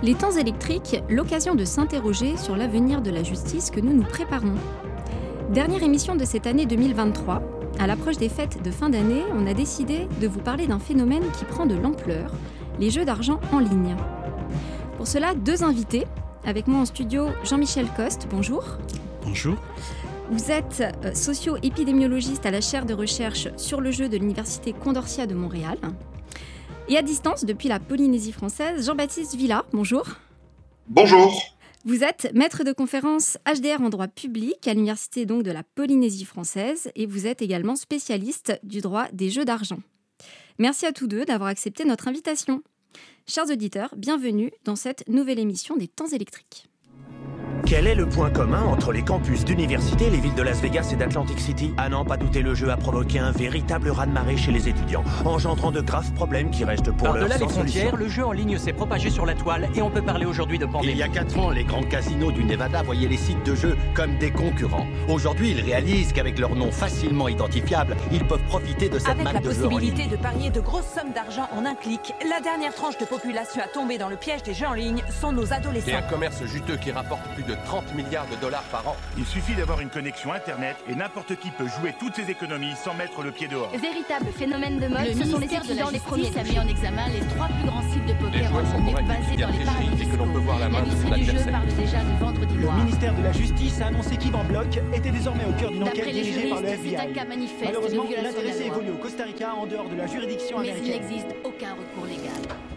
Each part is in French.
Les temps électriques, l'occasion de s'interroger sur l'avenir de la justice que nous nous préparons. Dernière émission de cette année 2023. À l'approche des fêtes de fin d'année, on a décidé de vous parler d'un phénomène qui prend de l'ampleur, les jeux d'argent en ligne. Pour cela, deux invités. Avec moi en studio, Jean-Michel Coste, bonjour. Bonjour. Vous êtes socio-épidémiologiste à la chaire de recherche sur le jeu de l'Université Condorcet de Montréal. Et à distance, depuis la Polynésie française, Jean-Baptiste Villa, bonjour. Bonjour. Vous êtes maître de conférence HDR en droit public à l'Université donc de la Polynésie française et vous êtes également spécialiste du droit des jeux d'argent. Merci à tous deux d'avoir accepté notre invitation. Chers auditeurs, bienvenue dans cette nouvelle émission des temps électriques. Quel est le point commun entre les campus d'université, les villes de Las Vegas et d'Atlantic City ? À n'en pas douter, le jeu a provoqué un véritable raz-de-marée chez les étudiants, engendrant de graves problèmes qui restent pour l'heure Par-delà sans les frontières, solution. le jeu en ligne s'est propagé sur la toile et on peut parler aujourd'hui de pandémie. Il y a 4 ans, les grands casinos du Nevada voyaient les sites de jeux comme des concurrents. Aujourd'hui, ils réalisent qu'avec leur nom facilement identifiable, ils peuvent profiter de cette Avec manne la de jeux en possibilité ligne. de parier de grosses sommes d'argent en un clic, la dernière tranche de population à tomber dans le piège des jeux en ligne sont nos C'est adolescents. un commerce juteux qui rapporte plus de 30 milliards de dollars par an. Il suffit d'avoir une connexion Internet et n'importe qui peut jouer toutes ses économies sans mettre le pied dehors. Véritable phénomène de mode, Le ce sont les ministère de la étudiants les premiers Justice a mis en examen les 3 plus grands sites de Les poker joueurs en sont ligne convaincus basés qu'il y a dans les tricherie paradis et que l'on peut fiscaux. voir la main de son L'industrie du jeu adversaire. parle déjà de vendredi Le noir. ministère de la Justice a annoncé qu'Yvan Bloch était désormais au cœur d'une enquête D'après les dirigée par le juristes, c'est un FBI. cas manifeste de Malheureusement, violation de l'intéressé la loi. évolue au Costa Rica en dehors de la juridiction Mais il américaine. n'existe aucun recours légal.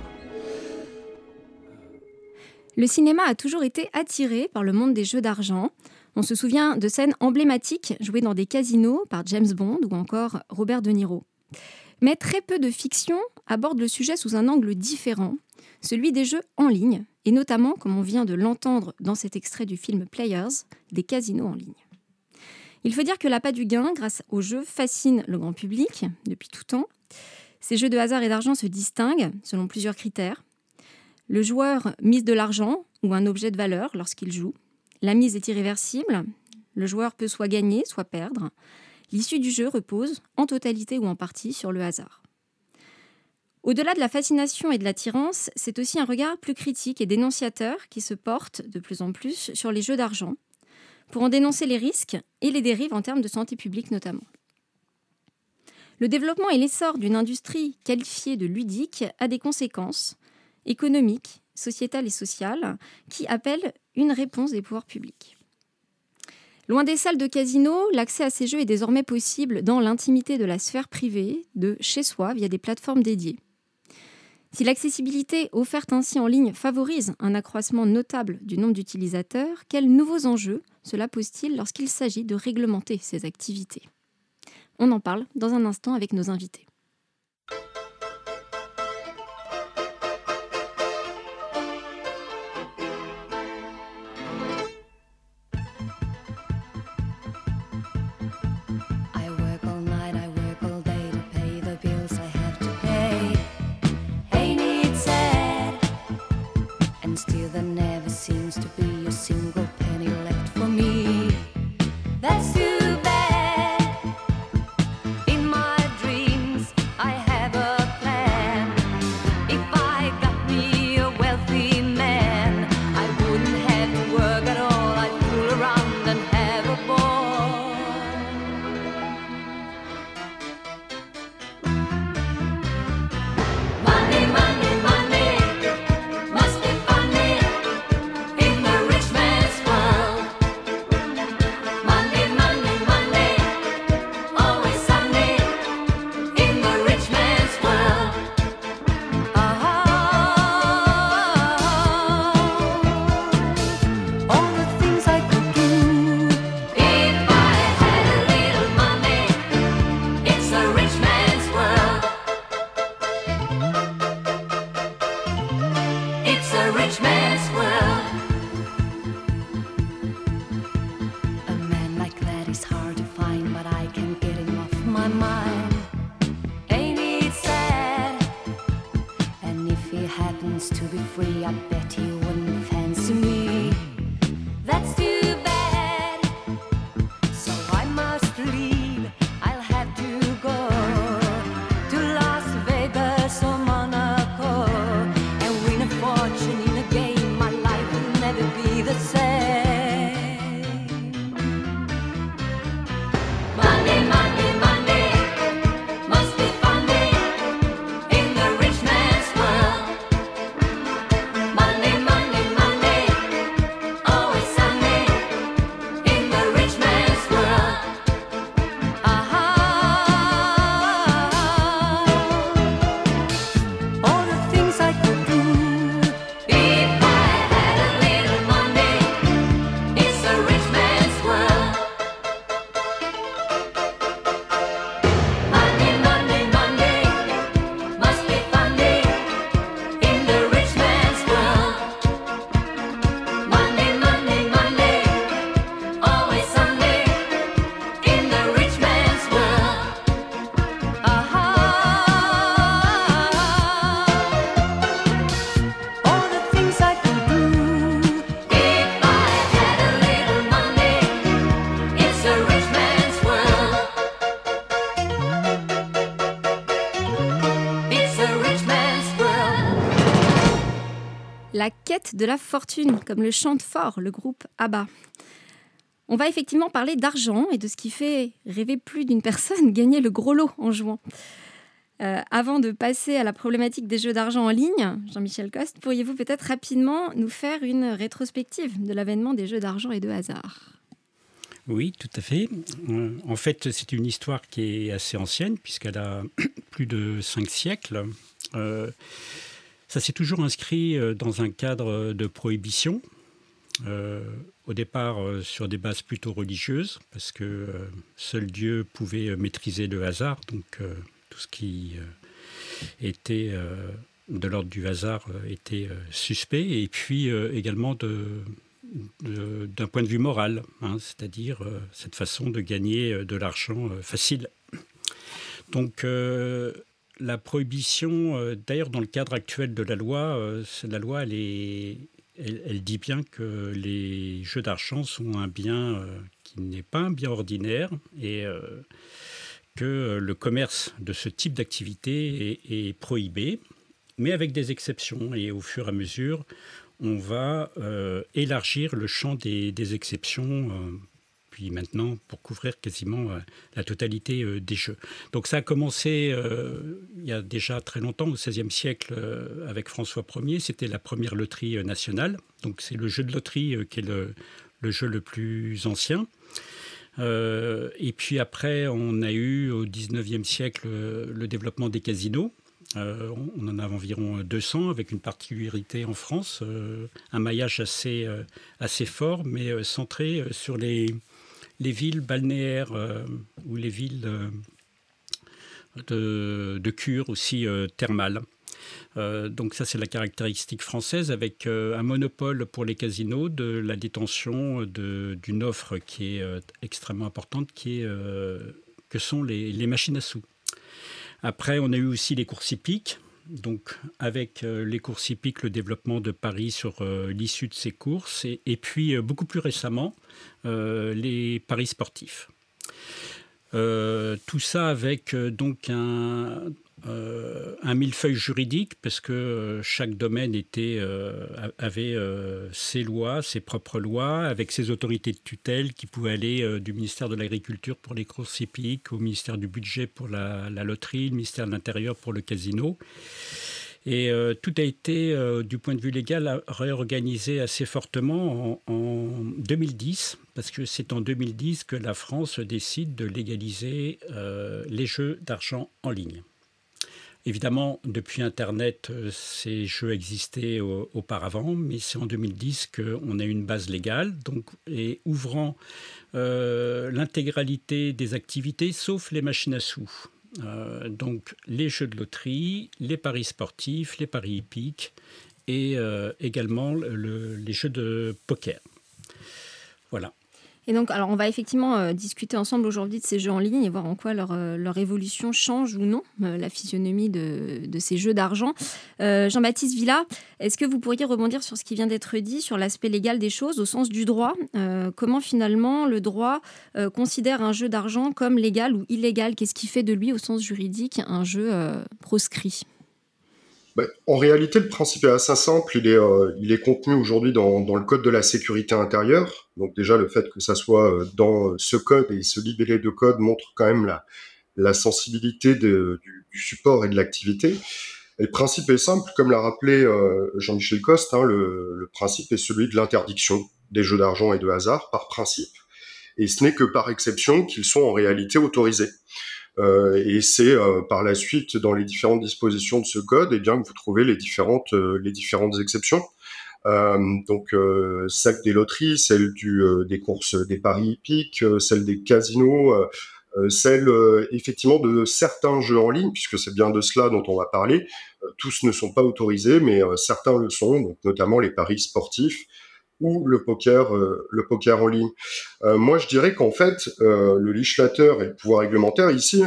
Le cinéma a toujours été attiré par le monde des jeux d'argent. On se souvient de scènes emblématiques jouées dans des casinos par James Bond ou encore Robert De Niro. Mais très peu de fiction aborde le sujet sous un angle différent, celui des jeux en ligne, et notamment, comme on vient de l'entendre dans cet extrait du film Players, des casinos en ligne. Il faut dire que l'appât du gain, grâce aux jeux, fascine le grand public depuis tout temps. Ces jeux de hasard et d'argent se distinguent selon plusieurs critères. Le joueur mise de l'argent ou un objet de valeur lorsqu'il joue. La mise est irréversible. Le joueur peut soit gagner, soit perdre. L'issue du jeu repose, en totalité ou en partie, sur le hasard. Au-delà de la fascination et de l'attirance, c'est aussi un regard plus critique et dénonciateur qui se porte de plus en plus sur les jeux d'argent, pour en dénoncer les risques et les dérives en termes de santé publique notamment. Le développement et l'essor d'une industrie qualifiée de ludique a des conséquences économiques, sociétales et sociales qui appellent une réponse des pouvoirs publics. Loin des salles de casino, l'accès à ces jeux est désormais possible dans l'intimité de la sphère privée, de chez soi, via des plateformes dédiées. Si l'accessibilité offerte ainsi en ligne favorise un accroissement notable du nombre d'utilisateurs, quels nouveaux enjeux cela pose-t-il lorsqu'il s'agit de réglementer ces activités ? On en parle dans un instant avec nos invités. I work all night, I work all day to pay the bills I have to pay. Ain't it sad? And still there never seems to be a single penny left for me. That's too bad. In my dreams, I have a plan. If I got me a wealthy man, I wouldn't have to work at all. I'd fool around and have a ball. Money, money, money, must be funny in the rich man's world. quête de la fortune, comme le chante fort le groupe ABBA. On va effectivement parler d'argent et de ce qui fait rêver plus d'une personne, gagner le gros lot en jouant. Avant de passer à la problématique des jeux d'argent en ligne, Jean-Michel Coste, pourriez-vous peut-être rapidement nous faire une rétrospective de l'avènement des jeux d'argent et de hasard ? Oui, tout à fait. En fait, c'est une histoire qui est assez ancienne, puisqu'elle a plus de 5 siècles. Ça s'est toujours inscrit dans un cadre de prohibition. Au départ, sur des bases plutôt religieuses, parce que seul Dieu pouvait maîtriser le hasard. Donc, tout ce qui était de l'ordre du hasard était suspect. Et puis, également d'un point de vue moral, c'est-à-dire cette façon de gagner de l'argent facile. Donc la prohibition, d'ailleurs dans le cadre actuel de la loi elle dit bien que les jeux d'argent sont un bien qui n'est pas un bien ordinaire et que le commerce de ce type d'activité est prohibé, mais avec des exceptions. Et au fur et à mesure, on va élargir le champ des exceptions, puis maintenant pour couvrir quasiment la totalité des jeux. Donc ça a commencé il y a déjà très longtemps, au XVIe siècle, avec François Ier. C'était la première loterie nationale. Donc c'est le jeu de loterie qui est le jeu le plus ancien. Et puis après, on a eu au XIXe siècle le développement des casinos. On en a environ 200, avec une particularité en France, un maillage assez fort, mais centré sur les villes balnéaires ou les villes de cure aussi thermales. Donc ça, c'est la caractéristique française, avec un monopole pour les casinos de la détention d'une offre qui est extrêmement importante, que sont les machines à sous. Après, on a eu aussi les courses hippiques. Donc, avec les courses hippiques, le développement de paris sur l'issue de ces courses. Et puis, beaucoup plus récemment, les paris sportifs. Tout ça avec donc un millefeuille juridique, parce que chaque domaine avait ses lois, ses propres lois, avec ses autorités de tutelle qui pouvaient aller du ministère de l'Agriculture pour les courses hippiques, au ministère du Budget pour la loterie, le ministère de l'Intérieur pour le casino. Et tout a été, du point de vue légal, réorganisé assez fortement en 2010, parce que c'est en 2010 que la France décide de légaliser les jeux d'argent en ligne. Évidemment, depuis Internet, ces jeux existaient auparavant, mais c'est en 2010 qu'on a une base légale, et ouvrant l'intégralité des activités, sauf les machines à sous. Donc les jeux de loterie, les paris sportifs, les paris hippiques et également les jeux de poker. Voilà. Et donc, alors, on va effectivement discuter ensemble aujourd'hui de ces jeux en ligne et voir en quoi leur évolution change ou non la physionomie de ces jeux d'argent. Jean-Baptiste Villa, est-ce que vous pourriez rebondir sur ce qui vient d'être dit, sur l'aspect légal des choses, au sens du droit ? Comment finalement le droit considère un jeu d'argent comme légal ou illégal ? Qu'est-ce qui fait de lui, au sens juridique, un jeu proscrit ? En réalité, le principe est assez simple. Il est contenu aujourd'hui dans le code de la sécurité intérieure. Donc déjà, le fait que ça soit dans ce code et ce libellé de code montre quand même la sensibilité du support et de l'activité. Et le principe est simple, comme l'a rappelé Jean-Michel Coste. Le principe est celui de l'interdiction des jeux d'argent et de hasard par principe. Et ce n'est que par exception qu'ils sont en réalité autorisés. Et c'est par la suite dans les différentes dispositions de ce code, que vous trouvez les différentes exceptions. Donc celle des loteries, celle des courses, des paris hippiques, celle des casinos, celle effectivement de certains jeux en ligne, puisque c'est bien de cela dont on va parler. Tous ne sont pas autorisés, mais certains le sont, donc notamment les paris sportifs ou le poker en ligne. Moi, je dirais qu'en fait, le législateur et le pouvoir réglementaire ici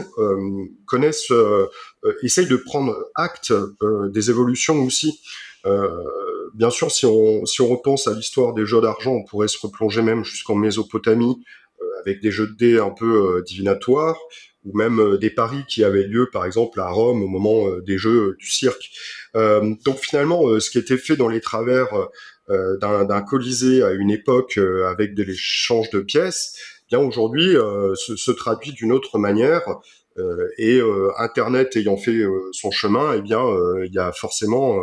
essayent de prendre acte des évolutions aussi. Bien sûr, si on repense à l'histoire des jeux d'argent, on pourrait se replonger même jusqu'en Mésopotamie avec des jeux de dés un peu divinatoires. ou même des paris qui avaient lieu, par exemple, à Rome au moment des Jeux du cirque. Donc finalement, ce qui était fait dans les travers d'un Colisée à une époque avec de l'échange de pièces, bien aujourd'hui se traduit d'une autre manière. Et Internet ayant fait son chemin, eh bien, il y a forcément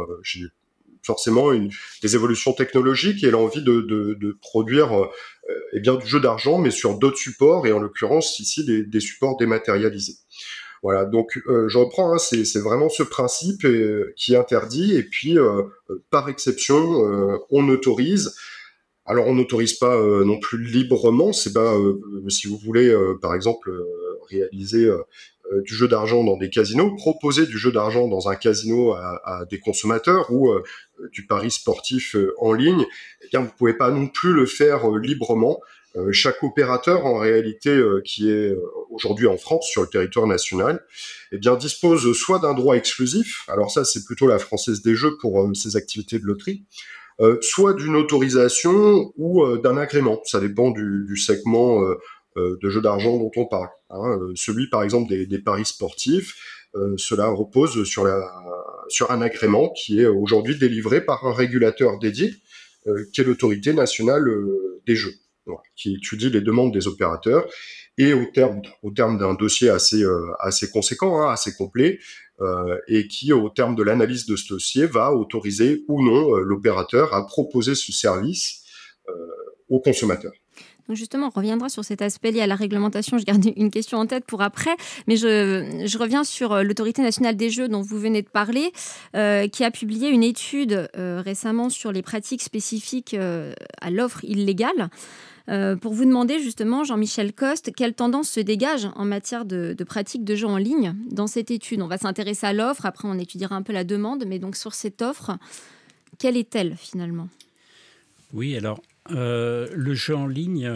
des évolutions technologiques et l'envie de produire eh bien, du jeu d'argent, mais sur d'autres supports, et en l'occurrence ici des supports dématérialisés. Voilà, donc je reprends, hein, c'est vraiment ce principe qui est interdit, et puis par exception, on autorise. Alors on n'autorise pas non plus librement, c'est pas si vous voulez par exemple réaliser du jeu d'argent dans des casinos, proposer du jeu d'argent dans un casino à des consommateurs ou du pari sportif en ligne, eh bien vous pouvez pas non plus le faire librement. Chaque opérateur en réalité qui est aujourd'hui en France sur le territoire national, eh bien dispose soit d'un droit exclusif, alors ça c'est plutôt la Française des Jeux pour ces activités de loterie, soit d'une autorisation ou d'un agrément. Ça dépend du segment de jeux d'argent dont on parle. Celui, par exemple, des paris sportifs, cela repose sur un agrément qui est aujourd'hui délivré par un régulateur dédié, qui est l'autorité nationale des jeux, voilà, qui étudie les demandes des opérateurs. Et au terme d'un dossier assez conséquent, assez complet, et qui, au terme de l'analyse de ce dossier, va autoriser ou non l'opérateur à proposer ce service aux consommateurs. Donc justement, on reviendra sur cet aspect lié à la réglementation. Je garde une question en tête pour après, mais je reviens sur l'Autorité nationale des jeux dont vous venez de parler, qui a publié une étude récemment sur les pratiques spécifiques à l'offre illégale. Pour vous demander justement, Jean-Michel Coste, quelle tendance se dégage en matière de pratiques de jeux en ligne dans cette étude. On va s'intéresser à l'offre, après on étudiera un peu la demande, mais donc sur cette offre, quelle est-elle finalement ? Oui, alors le jeu en ligne,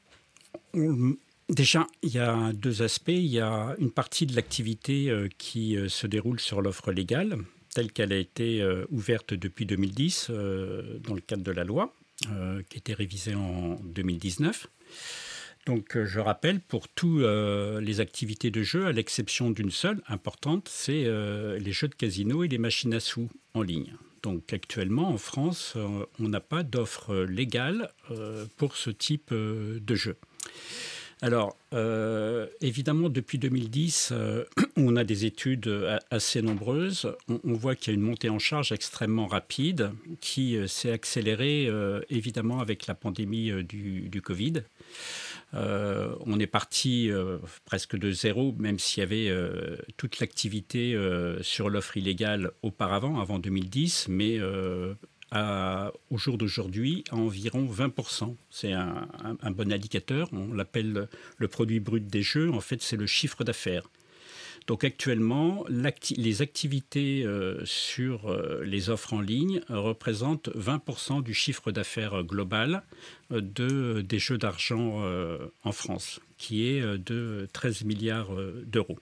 déjà il y a deux aspects. Il y a une partie de l'activité qui se déroule sur l'offre légale, telle qu'elle a été ouverte depuis 2010 dans le cadre de la loi, qui a été révisée en 2019. Donc je rappelle, pour tous les activités de jeu, à l'exception d'une seule importante, c'est les jeux de casino et les machines à sous en ligne. Donc actuellement, en France, on n'a pas d'offre légale pour ce type de jeu. Alors, évidemment, depuis 2010, on a des études assez nombreuses. On voit qu'il y a une montée en charge extrêmement rapide qui s'est accélérée, évidemment, avec la pandémie du Covid. On est parti presque de zéro, même s'il y avait toute l'activité sur l'offre illégale auparavant, avant 2010, mais au jour d'aujourd'hui, à environ 20%. C'est un bon indicateur. On l'appelle le produit brut des jeux. En fait, c'est le chiffre d'affaires. Donc actuellement, les activités sur les offres en ligne représentent 20% du chiffre d'affaires global des jeux d'argent en France, qui est de 13 milliards d'euros.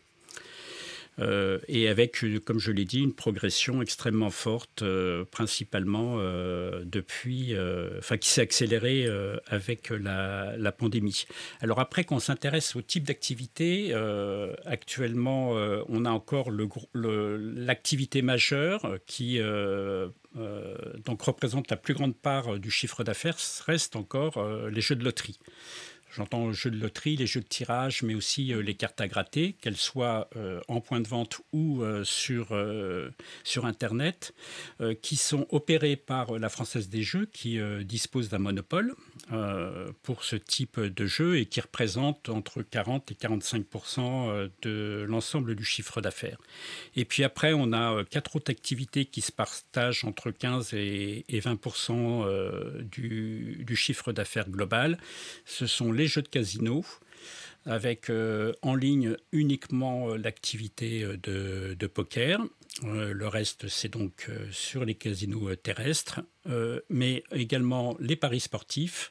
Et avec, comme je l'ai dit, une progression extrêmement forte, principalement qui s'est accélérée avec la pandémie. Alors après, quand on s'intéresse au type d'activité, actuellement, on a encore l'activité majeure qui donc représente la plus grande part du chiffre d'affaires, reste encore les jeux de loterie. J'entends jeux de loterie, les jeux de tirage, mais aussi les cartes à gratter, qu'elles soient en point de vente ou sur Internet, qui sont opérés par la Française des Jeux, qui dispose d'un monopole pour ce type de jeu et qui représente entre 40 et 45% de l'ensemble du chiffre d'affaires. Et puis après, on a 4 autres activités qui se partagent entre 15 et 20% du chiffre d'affaires global. Ce sont les jeux de casino, avec en ligne uniquement l'activité de poker. Le reste, c'est donc sur les casinos terrestres, mais également les paris sportifs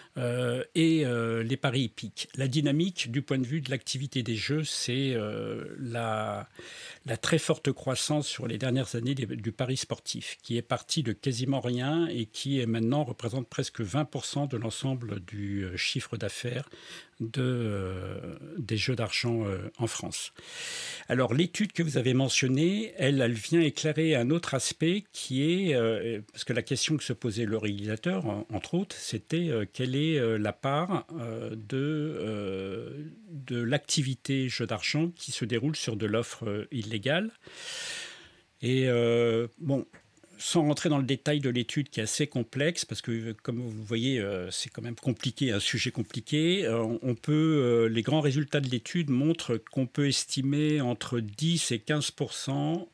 et les paris hippiques. La dynamique du point de vue de l'activité des jeux, c'est la très forte croissance sur les dernières années du pari sportif, qui est parti de quasiment rien et qui maintenant représente presque 20% de l'ensemble du chiffre d'affaires des jeux d'argent en France. Alors l'étude que vous avez mentionnée, elle vient éclairer un autre aspect qui est, parce que la question que se posait le régulateur, entre autres, c'était quelle est la part de l'activité jeu d'argent qui se déroule sur de l'offre illégale. Et sans rentrer dans le détail de l'étude qui est assez complexe, parce que comme vous voyez, c'est quand même compliqué, un sujet compliqué, les grands résultats de l'étude montrent qu'on peut estimer entre 10 et 15%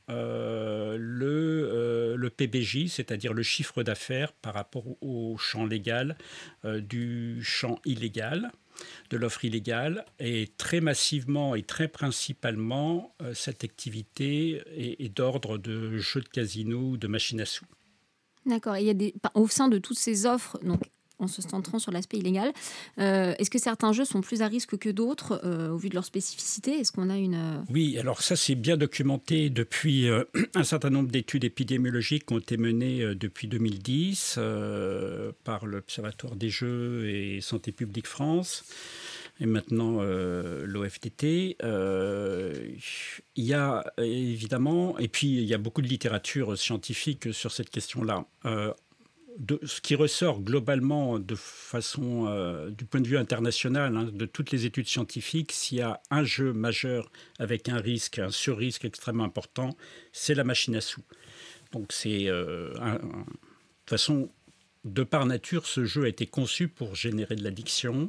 le PBJ, c'est-à-dire le chiffre d'affaires par rapport au champ légal du champ illégal, de l'offre illégale, et très massivement et très principalement, cette activité est d'ordre de jeux de casino ou de machines à sous. D'accord. Et au sein de toutes ces offres, donc en se centrant sur l'aspect illégal, est-ce que certains jeux sont plus à risque que d'autres au vu de leur spécificité ? Est-ce qu'on a une... Oui, alors ça c'est bien documenté depuis un certain nombre d'études épidémiologiques qui ont été menées depuis 2010 par l'Observatoire des jeux et Santé publique France et maintenant l'OFDT. Il y a évidemment, et puis il y a beaucoup de littérature scientifique sur cette question-là. Ce qui ressort globalement de façon, du point de vue international, de toutes les études scientifiques, s'il y a un jeu majeur avec un surrisque extrêmement important, c'est la machine à sous. Donc c'est, de toute façon, de par nature, ce jeu a été conçu pour générer de l'addiction.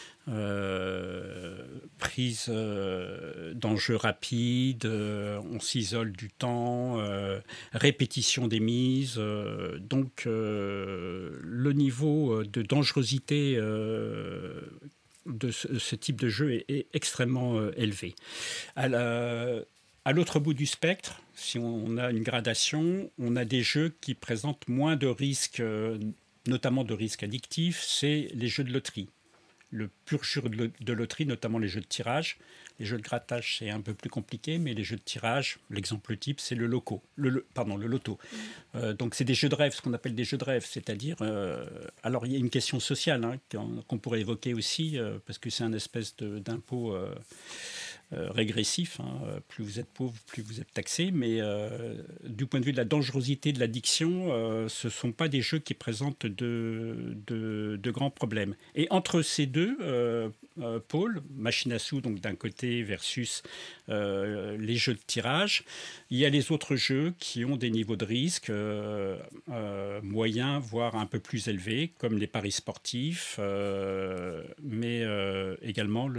Prise d'enjeux rapides, on s'isole du temps, répétition des mises. Donc, le niveau de dangerosité de ce type de jeu est extrêmement élevé. À l'autre bout du spectre, si on a une gradation, on a des jeux qui présentent moins de risques, notamment de risques addictifs, c'est les jeux de loterie. Le pur jeu de loterie, notamment les jeux de tirage. Les jeux de grattage, c'est un peu plus compliqué, mais les jeux de tirage, l'exemple type, c'est le loto. Donc, c'est des jeux de rêve, ce qu'on appelle des jeux de rêve, c'est-à-dire... alors, il y a une question sociale qu'on pourrait évoquer aussi, parce que c'est un espèce d'impôt régressif. Plus vous êtes pauvre, plus vous êtes taxé. Mais du point de vue de la dangerosité de l'addiction, ce ne sont pas des jeux qui présentent de grands problèmes. Et entre ces deux pôles, machine à sous, donc d'un côté, versus les jeux de tirage, il y a les autres jeux qui ont des niveaux de risque moyens, voire un peu plus élevés, comme les paris sportifs, mais également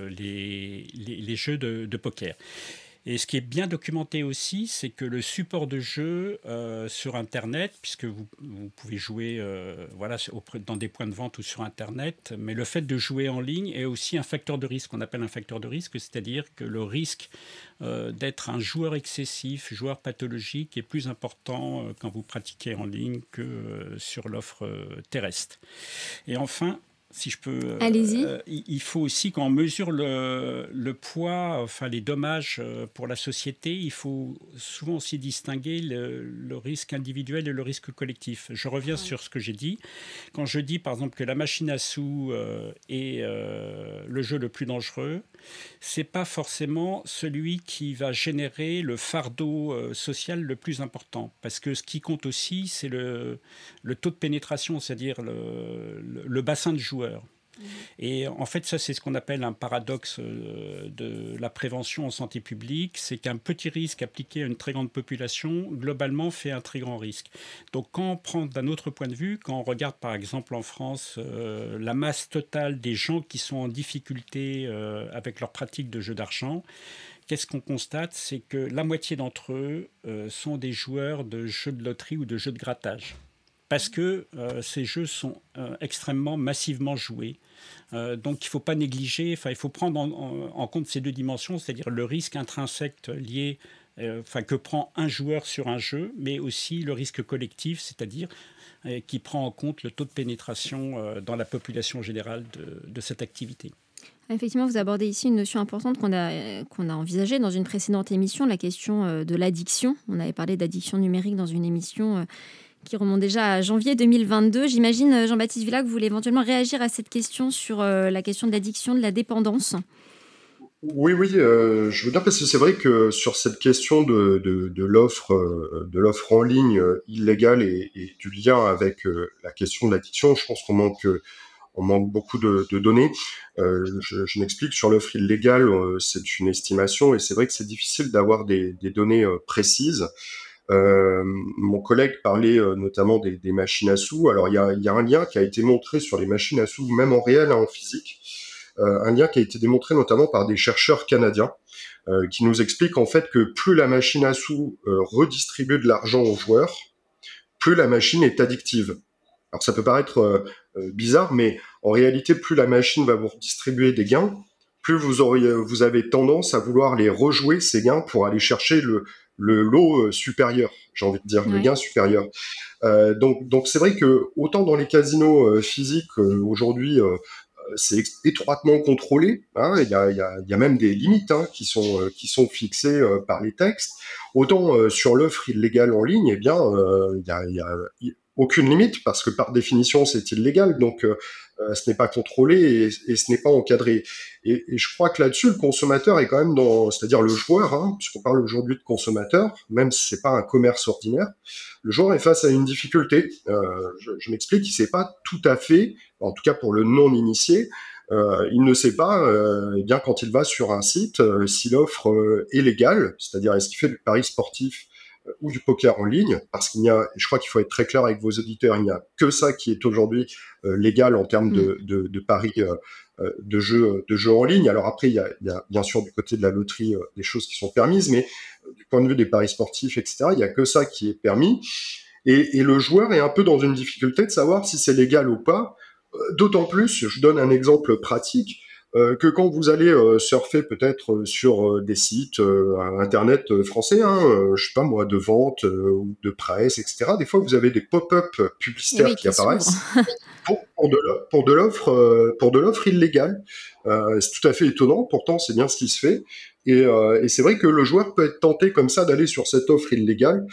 les jeux de poker. Et ce qui est bien documenté aussi, c'est que le support de jeu sur Internet, puisque vous pouvez jouer dans des points de vente ou sur Internet, mais le fait de jouer en ligne est aussi un facteur de risque, qu'on appelle un facteur de risque, c'est-à-dire que le risque d'être un joueur excessif, joueur pathologique, est plus important quand vous pratiquez en ligne que sur l'offre terrestre. Et enfin, si je peux, il faut aussi qu'on mesure le poids, enfin les dommages pour la société. Il faut souvent aussi distinguer le risque individuel et le risque collectif. Je reviens sur ce que j'ai dit. Quand je dis par exemple que la machine à sous est le jeu le plus dangereux, c'est pas forcément celui qui va générer le fardeau social le plus important. Parce que ce qui compte aussi, c'est le taux de pénétration, c'est-à-dire le bassin de joueurs. Et en fait, ça, c'est ce qu'on appelle un paradoxe de la prévention en santé publique, c'est qu'un petit risque appliqué à une très grande population, globalement, fait un très grand risque. Donc, quand on prend d'un autre point de vue, quand on regarde, par exemple, en France, la masse totale des gens qui sont en difficulté avec leur pratique de jeux d'argent, qu'est-ce qu'on constate ? C'est que la moitié d'entre eux sont des joueurs de jeux de loterie ou de jeux de grattage. Parce que ces jeux sont extrêmement massivement joués. Donc il ne faut pas négliger, il faut prendre en compte ces deux dimensions, c'est-à-dire le risque intrinsèque lié, que prend un joueur sur un jeu, mais aussi le risque collectif, c'est-à-dire qui prend en compte le taux de pénétration dans la population générale de cette activité. Effectivement, vous abordez ici une notion importante qu'on a envisagée dans une précédente émission, la question de l'addiction. On avait parlé d'addiction numérique dans une émission qui remonte déjà à janvier 2022. J'imagine, Jean-Baptiste Villa, que vous voulez éventuellement réagir à cette question sur la question de l'addiction, de la dépendance. Oui, je veux dire parce que c'est vrai que sur cette question de l'offre en ligne illégale et du lien avec la question de l'addiction, je pense qu'on manque beaucoup de données. Je m'explique, sur l'offre illégale, c'est une estimation et c'est vrai que c'est difficile d'avoir des données précises. Mon collègue parlait notamment des machines à sous. Alors il y a un lien qui a été montré sur les machines à sous, même en réel, en physique. Un lien qui a été démontré notamment par des chercheurs canadiens qui nous expliquent en fait que plus la machine à sous redistribue de l'argent aux joueurs, plus la machine est addictive. Alors ça peut paraître bizarre, mais en réalité, plus la machine va vous redistribuer des gains, plus vous avez tendance à vouloir les rejouer, ces gains, pour aller chercher le lot supérieur, j'ai envie de dire, le gain supérieur. Donc c'est vrai que autant dans les casinos physiques aujourd'hui, c'est étroitement contrôlé, hein, il y a même des limites qui sont fixées par les textes. Autant sur l'offre illégale en ligne, eh bien, il y a aucune limite, parce que par définition c'est illégal, donc ce n'est pas contrôlé et ce n'est pas encadré. Et je crois que là-dessus le consommateur est quand même c'est-à-dire le joueur, puisqu'on parle aujourd'hui de consommateur, même si c'est pas un commerce ordinaire, le joueur est face à une difficulté. Je m'explique, il sait pas tout à fait, en tout cas pour le non-initié, il ne sait pas, eh bien quand il va sur un site, si l'offre est légale, c'est-à-dire est-ce qu'il fait du pari sportif ou du poker en ligne, parce je crois qu'il faut être très clair avec vos auditeurs, il n'y a que ça qui est aujourd'hui légal en termes de paris, de jeux en ligne. Alors après, il y a bien sûr du côté de la loterie des choses qui sont permises, mais du point de vue des paris sportifs, etc., il n'y a que ça qui est permis. Et le joueur est un peu dans une difficulté de savoir si c'est légal ou pas, d'autant plus, je donne un exemple pratique, que quand vous allez surfer peut-être sur des sites internet français, je sais pas moi, de vente ou de presse, etc. Des fois, vous avez des pop-up publicitaires qui apparaissent pour de l'offre illégale. C'est tout à fait étonnant. Pourtant, c'est bien ce qui se fait. Et c'est vrai que le joueur peut être tenté comme ça d'aller sur cette offre illégale.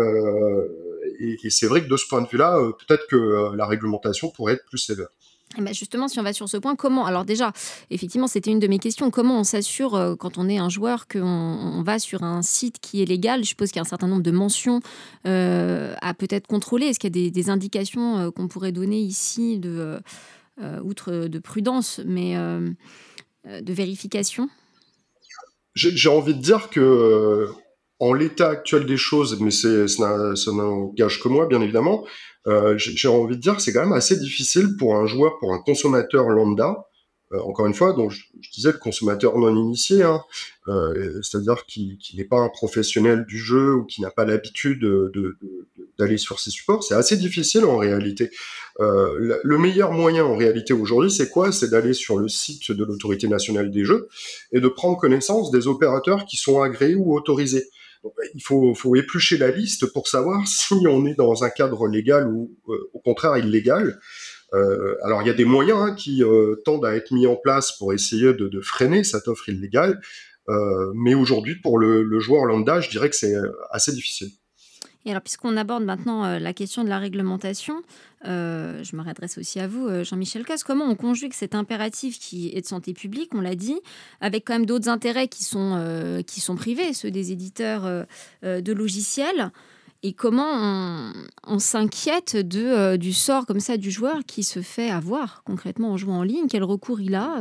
Et c'est vrai que de ce point de vue-là, peut-être que la réglementation pourrait être plus sévère. Et ben justement, si on va sur ce point, comment ? Alors déjà, effectivement, c'était une de mes questions. Comment on s'assure, quand on est un joueur, qu'on va sur un site qui est légal ? Je suppose qu'il y a un certain nombre de mentions à peut-être contrôler. Est-ce qu'il y a des indications qu'on pourrait donner ici, outre de prudence, mais de vérification ? J'ai envie de dire que, en l'état actuel des choses, mais ça n'engage que moi, bien évidemment, j'ai envie de dire que c'est quand même assez difficile pour un joueur, pour un consommateur lambda, encore une fois, donc je disais le consommateur non initié, c'est-à-dire qui n'est pas un professionnel du jeu ou qui n'a pas l'habitude d'aller sur ces supports, c'est assez difficile en réalité. Le meilleur moyen en réalité aujourd'hui, c'est quoi ? C'est d'aller sur le site de l'Autorité nationale des jeux et de prendre connaissance des opérateurs qui sont agréés ou autorisés. Donc, il faut éplucher la liste pour savoir si on est dans un cadre légal ou au contraire illégal. Alors il y a des moyens qui tendent à être mis en place pour essayer de freiner cette offre illégale, mais aujourd'hui pour le joueur lambda, je dirais que c'est assez difficile. Et alors, puisqu'on aborde maintenant la question de la réglementation, je me réadresse aussi à vous, Jean-Michel Cos. Comment on conjugue cet impératif qui est de santé publique, on l'a dit, avec quand même d'autres intérêts qui sont privés, ceux des éditeurs de logiciels ? Et comment on s'inquiète du sort comme ça du joueur qui se fait avoir concrètement en jouant en ligne ? Quel recours il a ?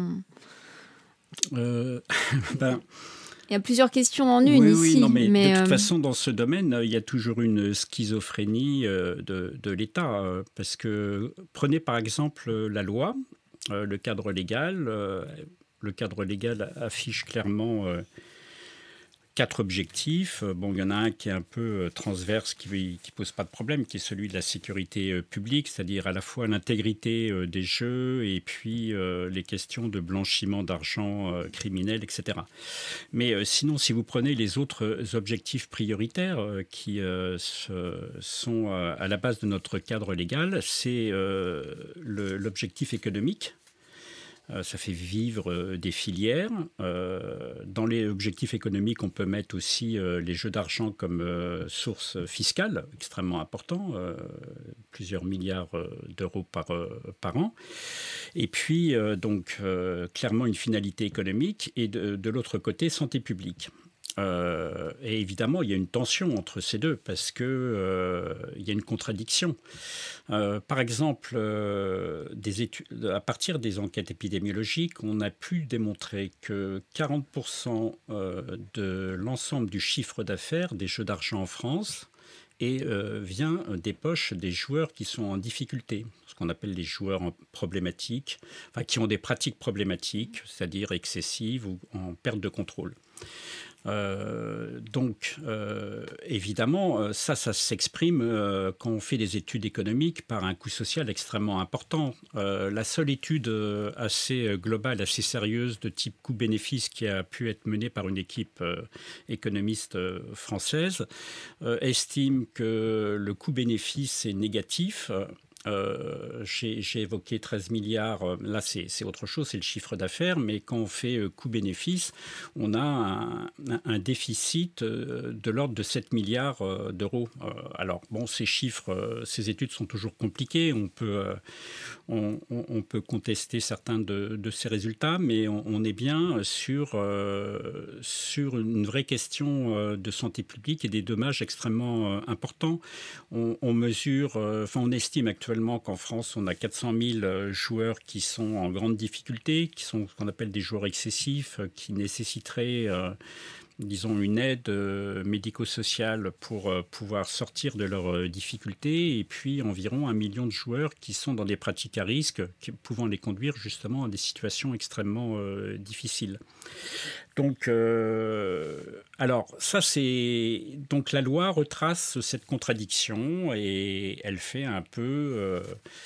Il y a plusieurs questions en une ici. Oui, non, mais de toute façon, dans ce domaine, il y a toujours une schizophrénie de l'État. Parce que prenez par exemple la loi, le cadre légal. Le cadre légal affiche clairement 4 objectifs. Bon, il y en a un qui est un peu transverse, qui pose pas de problème, qui est celui de la sécurité publique, c'est-à-dire à la fois l'intégrité des jeux et puis les questions de blanchiment d'argent criminel, etc. Mais sinon, si vous prenez les autres objectifs prioritaires qui sont à la base de notre cadre légal, c'est l'objectif économique. Ça fait vivre des filières. Dans les objectifs économiques, on peut mettre aussi les jeux d'argent comme source fiscale, extrêmement important, plusieurs milliards d'euros par an. Et puis, clairement, une finalité économique et de l'autre côté, santé publique. Et évidemment, il y a une tension entre ces deux parce que il y a une contradiction. Par exemple, à partir des enquêtes épidémiologiques, on a pu démontrer que 40% de l'ensemble du chiffre d'affaires des jeux d'argent en France vient des poches des joueurs qui sont en difficulté, ce qu'on appelle les joueurs problématiques, qui ont des pratiques problématiques, c'est-à-dire excessives ou en perte de contrôle. Évidemment, ça s'exprime quand on fait des études économiques par un coût social extrêmement important. La seule étude assez globale, assez sérieuse de type coût-bénéfice qui a pu être menée par une équipe économiste française estime que le coût-bénéfice est négatif. J'ai évoqué 13 milliards, là c'est autre chose, c'est le chiffre d'affaires, mais quand on fait coût-bénéfice, on a un déficit de l'ordre de 7 milliards d'euros. Alors bon, ces chiffres, ces études sont toujours compliquées, on peut contester certains de ces résultats, mais on est bien sur une vraie question de santé publique et des dommages extrêmement importants. On estime actuellement qu'en France, on a 400 000 joueurs qui sont en grande difficulté, qui sont ce qu'on appelle des joueurs excessifs, qui nécessiteraient, disons, une aide médico-sociale pour pouvoir sortir de leurs difficultés, et puis environ 1 million de joueurs qui sont dans des pratiques à risque, pouvant les conduire justement à des situations extrêmement difficiles. Donc, la loi retrace cette contradiction et elle fait un peu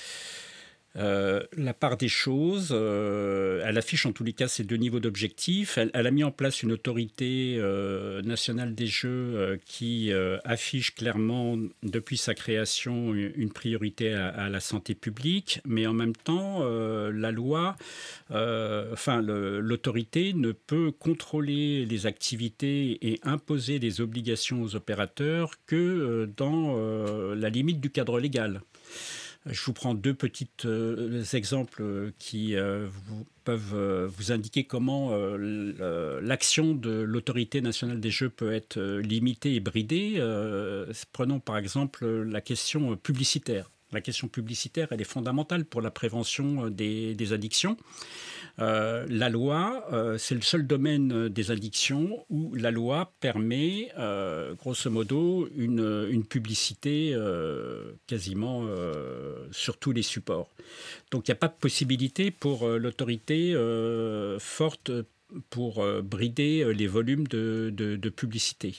la part des choses. Elle affiche en tous les cas ces deux niveaux d'objectifs. Elle a mis en place une autorité nationale des jeux qui affiche clairement depuis sa création une priorité à la santé publique, mais en même temps la loi, l'autorité ne peut contrôler les activités et imposer des obligations aux opérateurs que dans la limite du cadre légal. Je vous prends deux petits exemples qui peuvent vous indiquer comment l'action de l'autorité nationale des jeux peut être limitée et bridée. Prenons par exemple la question publicitaire. La question publicitaire, elle est fondamentale pour la prévention des addictions. La loi, c'est le seul domaine des addictions où la loi permet, grosso modo, une publicité quasiment sur tous les supports. Donc il n'y a pas de possibilité pour l'autorité forte pour brider les volumes de publicité.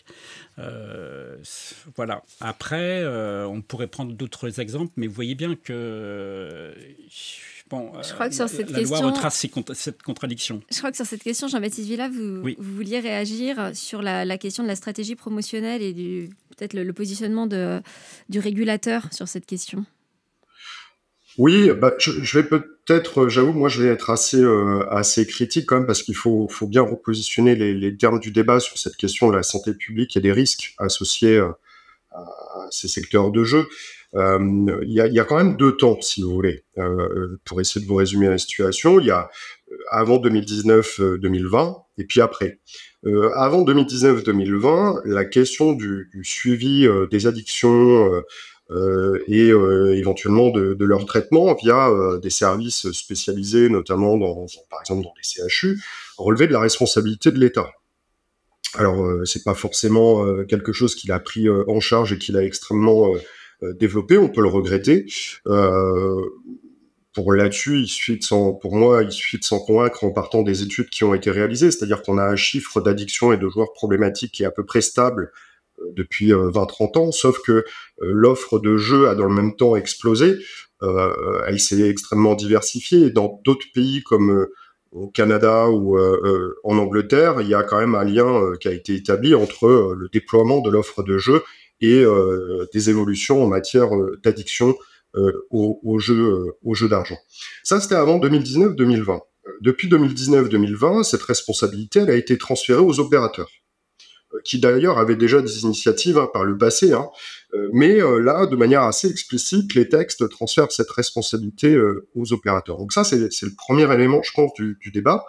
Voilà. Après, on pourrait prendre d'autres exemples, mais vous voyez bien que... je crois que sur cette la loi retrace cette contradiction. Je crois que sur cette question, Jean-Baptiste Villa, vous vouliez réagir sur la question de la stratégie promotionnelle et peut-être le positionnement du régulateur sur cette question. Oui, je vais peut-être, j'avoue, moi je vais être assez critique quand même parce qu'il faut bien repositionner les termes du débat sur cette question de la santé publique et des risques associés à ces secteurs de jeu. Il y a quand même deux temps, si vous voulez, pour essayer de vous résumer la situation. Il y a avant 2019-2020 et puis après. Avant 2019-2020, la question du suivi des addictions et éventuellement de leur traitement via des services spécialisés, notamment par exemple dans les CHU, relevait de la responsabilité de l'État. Alors, c'est pas forcément quelque chose qu'il a pris en charge et qu'il a extrêmement développé, on peut le regretter. Là-dessus, il suffit de s'en convaincre en partant des études qui ont été réalisées, c'est-à-dire qu'on a un chiffre d'addiction et de joueurs problématiques qui est à peu près stable depuis 20-30 ans, sauf que l'offre de jeux a dans le même temps explosé, elle s'est extrêmement diversifiée, et dans d'autres pays comme au Canada ou en Angleterre, il y a quand même un lien qui a été établi entre le déploiement de l'offre de jeux et des évolutions en matière d'addiction aux jeux d'argent. Ça, c'était avant 2019-2020. Depuis 2019-2020, cette responsabilité elle a été transférée aux opérateurs, qui d'ailleurs avaient déjà des initiatives par le passé, mais là, de manière assez explicite, les textes transfèrent cette responsabilité aux opérateurs. Donc ça, c'est le premier élément, je pense, du débat.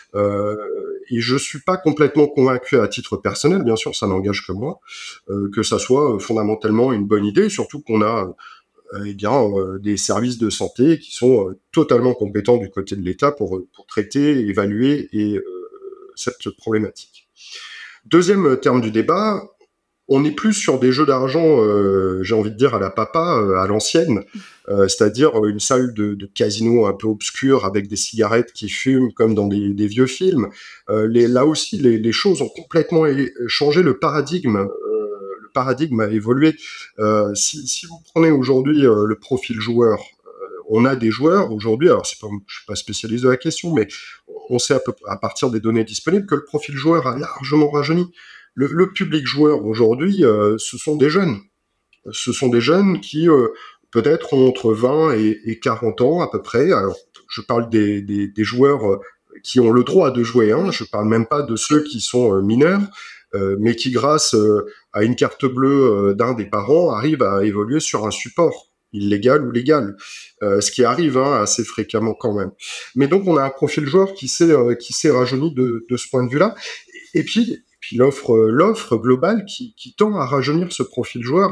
Et je suis pas complètement convaincu à titre personnel, bien sûr, ça n'engage que moi, que ça soit fondamentalement une bonne idée, surtout qu'on a des services de santé qui sont totalement compétents du côté de l'État pour traiter, évaluer cette problématique. Deuxième terme du débat, on est plus sur des jeux d'argent, j'ai envie de dire à la papa, à l'ancienne, c'est-à-dire une salle de casino un peu obscure avec des cigarettes qui fument comme dans des vieux films. Là aussi, les choses ont complètement changé, le paradigme a évolué. Si vous prenez aujourd'hui le profil joueur, on a des joueurs aujourd'hui, alors je suis pas spécialiste de la question, mais on sait à partir des données disponibles que le profil joueur a largement rajeuni. Le public joueur aujourd'hui, ce sont des jeunes. Ce sont des jeunes qui peut-être ont entre 20 et 40 ans à peu près. Alors, je parle des joueurs qui ont le droit de jouer, je parle même pas de ceux qui sont mineurs, mais qui, grâce à une carte bleue d'un des parents, arrivent à évoluer sur un support, illégal ou légal, ce qui arrive assez fréquemment quand même. Mais donc, on a un profil joueur qui s'est rajeuni de ce point de vue-là. Et puis l'offre globale qui tend à rajeunir ce profil joueur.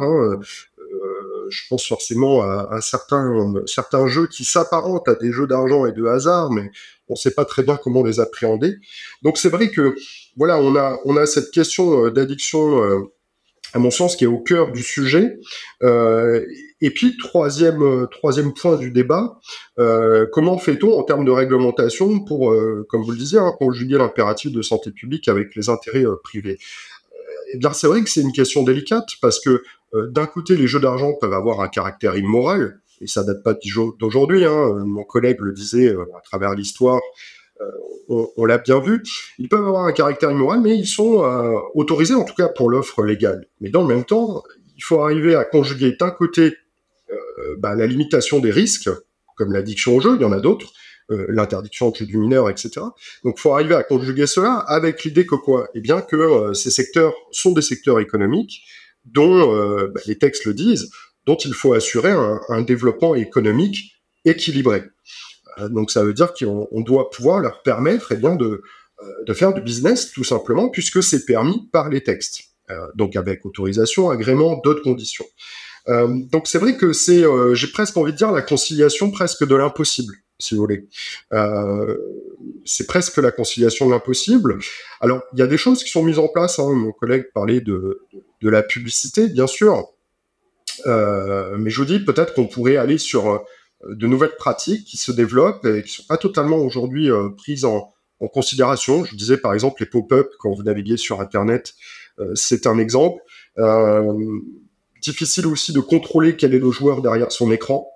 Je pense forcément à certains jeux qui s'apparentent à des jeux d'argent et de hasard, mais on ne sait pas très bien comment les appréhender. Donc c'est vrai que voilà, on a cette question d'addiction, à mon sens, qui est au cœur du sujet. Et puis troisième point du débat, comment fait-on en termes de réglementation pour, comme vous le disiez, conjuguer l'impératif de santé publique avec les intérêts privés? Eh bien, c'est vrai que c'est une question délicate parce que d'un côté, les jeux d'argent peuvent avoir un caractère immoral, et ça date pas d'aujourd'hui. Mon collègue le disait à travers l'histoire. On l'a bien vu, ils peuvent avoir un caractère immoral, mais ils sont autorisés en tout cas pour l'offre légale. Mais dans le même temps, il faut arriver à conjuguer d'un côté la limitation des risques, comme l'addiction au jeu, il y en a d'autres, l'interdiction du jeu du mineur, etc. Donc il faut arriver à conjuguer cela avec l'idée que quoi ? Eh bien que ces secteurs sont des secteurs économiques dont les textes le disent, dont il faut assurer un développement économique équilibré. Donc ça veut dire qu'on doit pouvoir leur permettre de faire du business tout simplement, puisque c'est permis par les textes. Donc avec autorisation, agrément, d'autres conditions. Donc c'est vrai que j'ai presque envie de dire la conciliation presque de l'impossible, si vous voulez. C'est presque la conciliation de l'impossible. Alors il y a des choses qui sont mises en place. Mon collègue parlait de la publicité, bien sûr. Mais je vous dis peut-être qu'on pourrait aller sur de nouvelles pratiques qui se développent et qui sont pas totalement aujourd'hui prises en considération. Je disais par exemple les pop-up quand vous naviguez sur Internet, c'est un exemple. Difficile aussi de contrôler quel est le joueur derrière son écran.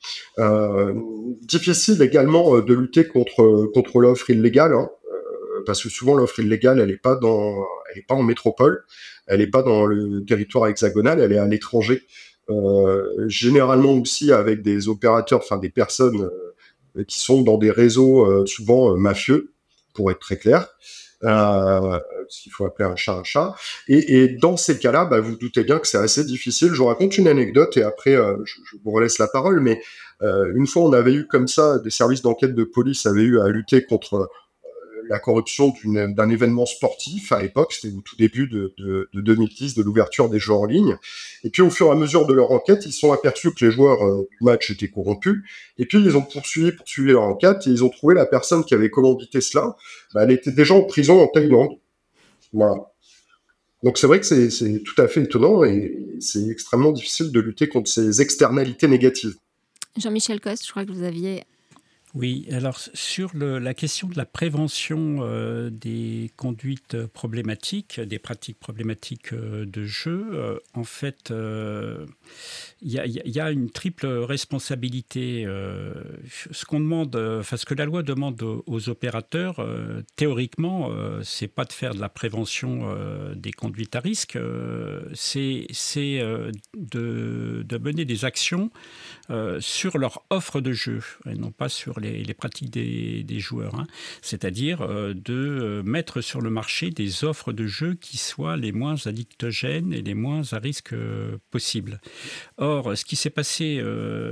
Difficile également de lutter contre l'offre illégale, parce que souvent l'offre illégale elle est pas en métropole, elle est pas dans le territoire hexagonal, elle est à l'étranger. Généralement aussi avec des opérateurs, enfin des personnes qui sont dans des réseaux souvent mafieux, pour être très clair, s'il faut appeler un chat. Et dans ces cas-là, vous doutez bien que c'est assez difficile. Je vous raconte une anecdote et après je vous relaisse la parole, mais une fois on avait eu comme ça, des services d'enquête de police avaient eu à lutter contre la corruption d'un événement sportif à l'époque, c'était au tout début de 2010, de l'ouverture des jeux en ligne. Et puis au fur et à mesure de leur enquête, ils se sont aperçus que les joueurs du match étaient corrompus. Et puis ils ont poursuivi leur enquête et ils ont trouvé la personne qui avait commandité cela. Elle était déjà en prison en Thaïlande. Voilà. Donc c'est vrai que c'est tout à fait étonnant et c'est extrêmement difficile de lutter contre ces externalités négatives. Jean-Michel Coste, je crois que vous aviez... Oui, alors sur la question de la prévention des conduites problématiques, des pratiques problématiques de jeu, en fait, il y a une triple responsabilité. Ce qu'on demande, ce que la loi demande aux opérateurs, théoriquement, c'est pas de faire de la prévention des conduites à risque, c'est de mener des actions sur leur offre de jeu et non pas sur les pratiques des joueurs, hein. C'est-à-dire de mettre sur le marché des offres de jeux qui soient les moins addictogènes et les moins à risque possible. Or, ce qui s'est passé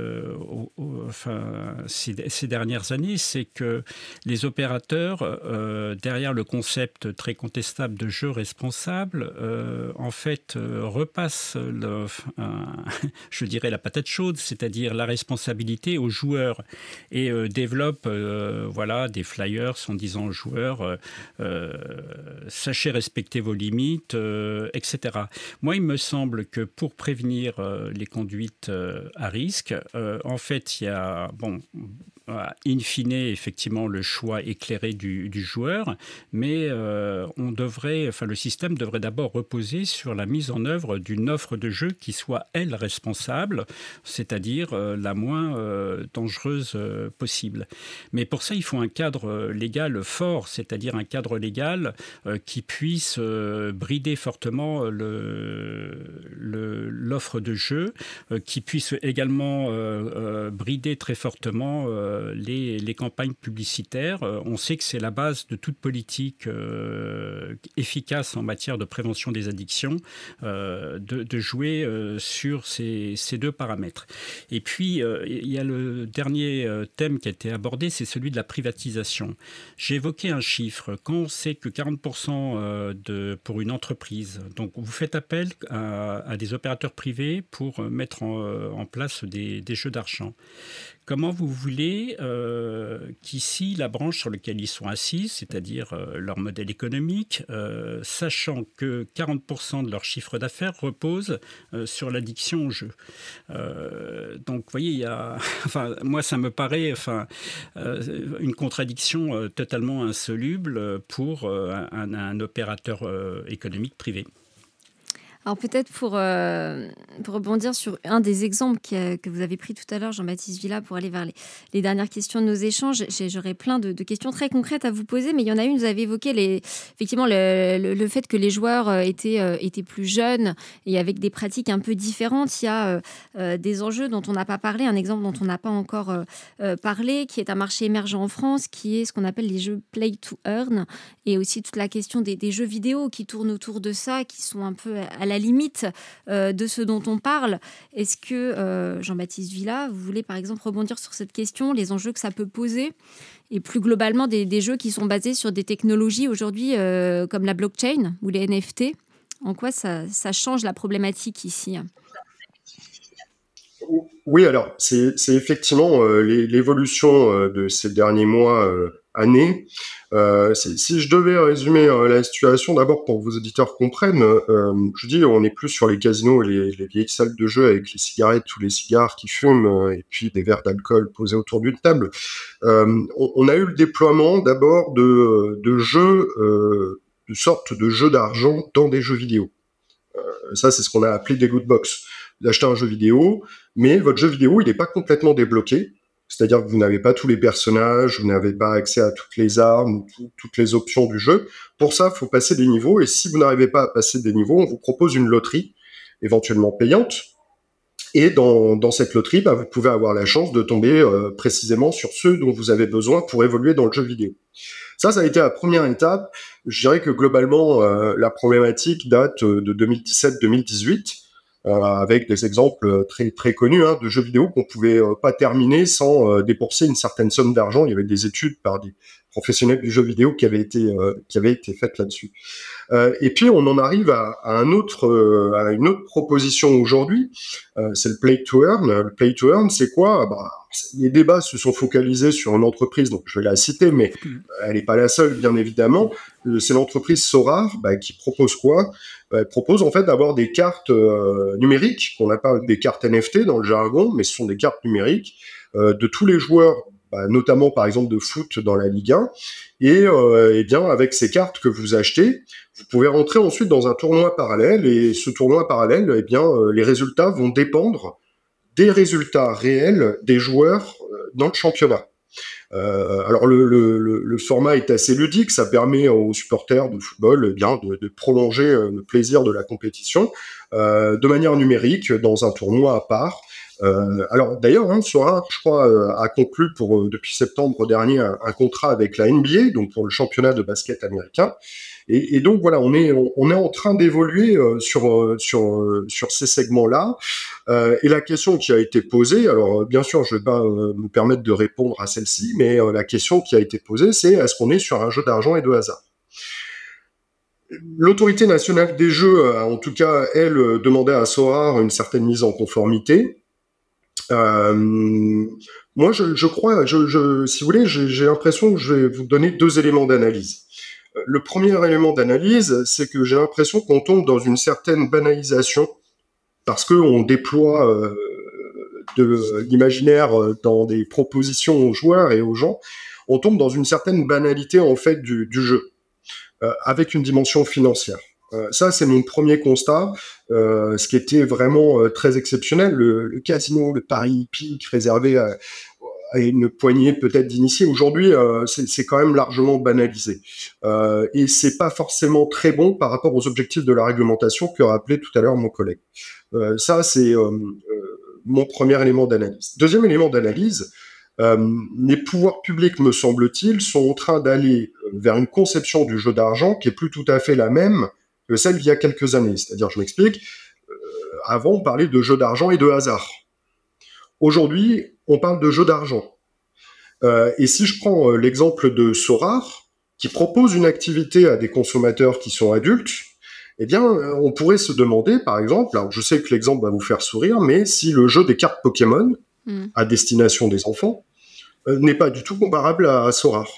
ces dernières années, c'est que les opérateurs, derrière le concept très contestable de jeu responsable, en fait, repassent je dirais la patate chaude, c'est-à-dire la responsabilité aux joueurs, et développent des flyers en disant aux joueurs sachez respecter vos limites, etc. Moi, il me semble que pour prévenir les conduites à risque, en fait, il y a in fine, effectivement, le choix éclairé du joueur, mais le système devrait d'abord reposer sur la mise en œuvre d'une offre de jeu qui soit, elle, responsable, c'est-à-dire la moins dangereuse possible. Mais pour ça, il faut un cadre légal fort, c'est-à-dire un cadre légal qui puisse brider fortement l'offre de jeu, qui puisse également brider très fortement les campagnes publicitaires. On sait que c'est la base de toute politique efficace en matière de prévention des addictions, de jouer sur ces deux paramètres. Et puis, il y a le dernier thème qui a été abordé, c'est celui de la privatisation. J'ai évoqué un chiffre. Quand on sait que 40% pour une entreprise, donc vous faites appel à des opérateurs privés pour mettre en place des jeux d'argent. Comment vous voulez qu'ici, la branche sur laquelle ils sont assis, c'est-à-dire leur modèle économique, sachant que 40% de leur chiffre d'affaires repose sur l'addiction au jeu. Donc, vous voyez, moi, ça me paraît une contradiction totalement insoluble pour un opérateur économique privé. Alors peut-être pour rebondir sur un des exemples que vous avez pris tout à l'heure, Jean-Baptiste Villa, pour aller vers les dernières questions de nos échanges, j'aurais plein de questions très concrètes à vous poser, mais il y en a une, vous avez évoqué effectivement le fait que les joueurs étaient plus jeunes et avec des pratiques un peu différentes. Il y a des enjeux dont on n'a pas parlé, un exemple dont on n'a pas encore parlé, qui est un marché émergent en France, qui est ce qu'on appelle les jeux play to earn, et aussi toute la question des jeux vidéo qui tournent autour de ça, qui sont un peu à la limite de ce dont on parle. Est-ce que, Jean-Baptiste Villa, vous voulez par exemple rebondir sur cette question, les enjeux que ça peut poser, et plus globalement des jeux qui sont basés sur des technologies aujourd'hui comme la blockchain ou les NFT? En quoi ça change la problématique ici? Oui, alors c'est effectivement l'évolution de ces derniers mois, années. Si je devais résumer la situation, d'abord pour que vos auditeurs comprennent, je dis on n'est plus sur les casinos et les vieilles salles de jeu avec les cigarettes ou les cigares qui fument et puis des verres d'alcool posés autour d'une table. On a eu le déploiement d'abord de jeux, de sortes de jeux d'argent dans des jeux vidéo. Ça, c'est ce qu'on a appelé des loot box. Vous achetez un jeu vidéo, mais votre jeu vidéo, il n'est pas complètement débloqué. C'est-à-dire que vous n'avez pas tous les personnages, vous n'avez pas accès à toutes les armes, toutes les options du jeu. Pour ça, il faut passer des niveaux. Et si vous n'arrivez pas à passer des niveaux, on vous propose une loterie, éventuellement payante. Et dans cette loterie, vous pouvez avoir la chance de tomber précisément sur ceux dont vous avez besoin pour évoluer dans le jeu vidéo. Ça a été la première étape. Je dirais que globalement, la problématique date de 2017-2018. Avec des exemples très très connus de jeux vidéo qu'on pouvait pas terminer sans débourser une certaine somme d'argent. Il y avait des études par des professionnels du jeu vidéo qui avaient été faites là-dessus. Et puis on en arrive à une autre proposition aujourd'hui. C'est le play to earn. Le play to earn, c'est quoi? Les débats se sont focalisés sur une entreprise, donc je vais la citer, mais elle n'est pas la seule, bien évidemment. C'est l'entreprise Sorare qui propose quoi? Elle propose en fait d'avoir des cartes numériques, qu'on appelle des cartes NFT dans le jargon, mais ce sont des cartes numériques de tous les joueurs, notamment par exemple de foot dans la Ligue 1. Et bien avec ces cartes que vous achetez, vous pouvez rentrer ensuite dans un tournoi parallèle, et ce tournoi parallèle, les résultats vont dépendre des résultats réels des joueurs dans le championnat. Alors le format est assez ludique, ça permet aux supporters de football de prolonger le plaisir de la compétition de manière numérique dans un tournoi à part. Alors d'ailleurs, Sora, je crois, a conclu depuis septembre dernier un contrat avec la NBA, donc pour le championnat de basket américain. Et donc voilà, on est en train d'évoluer sur ces segments-là. Et la question qui a été posée, alors bien sûr, je vais pas me permettre de répondre à celle-ci, mais la question qui a été posée, c'est est-ce qu'on est sur un jeu d'argent et de hasard ? L'autorité nationale des jeux, en tout cas, elle demandait à Sora une certaine mise en conformité. Moi, je crois, si vous voulez, j'ai l'impression que je vais vous donner 2 éléments d'analyse. Le premier élément d'analyse, c'est que j'ai l'impression qu'on tombe dans une certaine banalisation parce qu'on déploie de l'imaginaire dans des propositions aux joueurs et aux gens. On tombe dans une certaine banalité en fait du jeu, avec une dimension financière. Ça, c'est mon premier constat. Ce qui était vraiment très exceptionnel, le casino, le pari hippique réservé à une poignée peut-être d'initiés. Aujourd'hui, c'est quand même largement banalisé. Et c'est pas forcément très bon par rapport aux objectifs de la réglementation que rappelait tout à l'heure mon collègue. Ça, c'est mon premier élément d'analyse. Deuxième élément d'analyse, les pouvoirs publics, me semble-t-il, sont en train d'aller vers une conception du jeu d'argent qui est plus tout à fait la même que celle d'il y a quelques années. C'est-à-dire, je m'explique, avant, on parlait de jeu d'argent et de hasard. Aujourd'hui, on parle de jeu d'argent. Et si je prends l'exemple de Sorare, qui propose une activité à des consommateurs qui sont adultes, eh bien, on pourrait se demander, par exemple, alors je sais que l'exemple va vous faire sourire, mais si le jeu des cartes Pokémon, à destination des enfants, n'est pas du tout comparable à Sorare.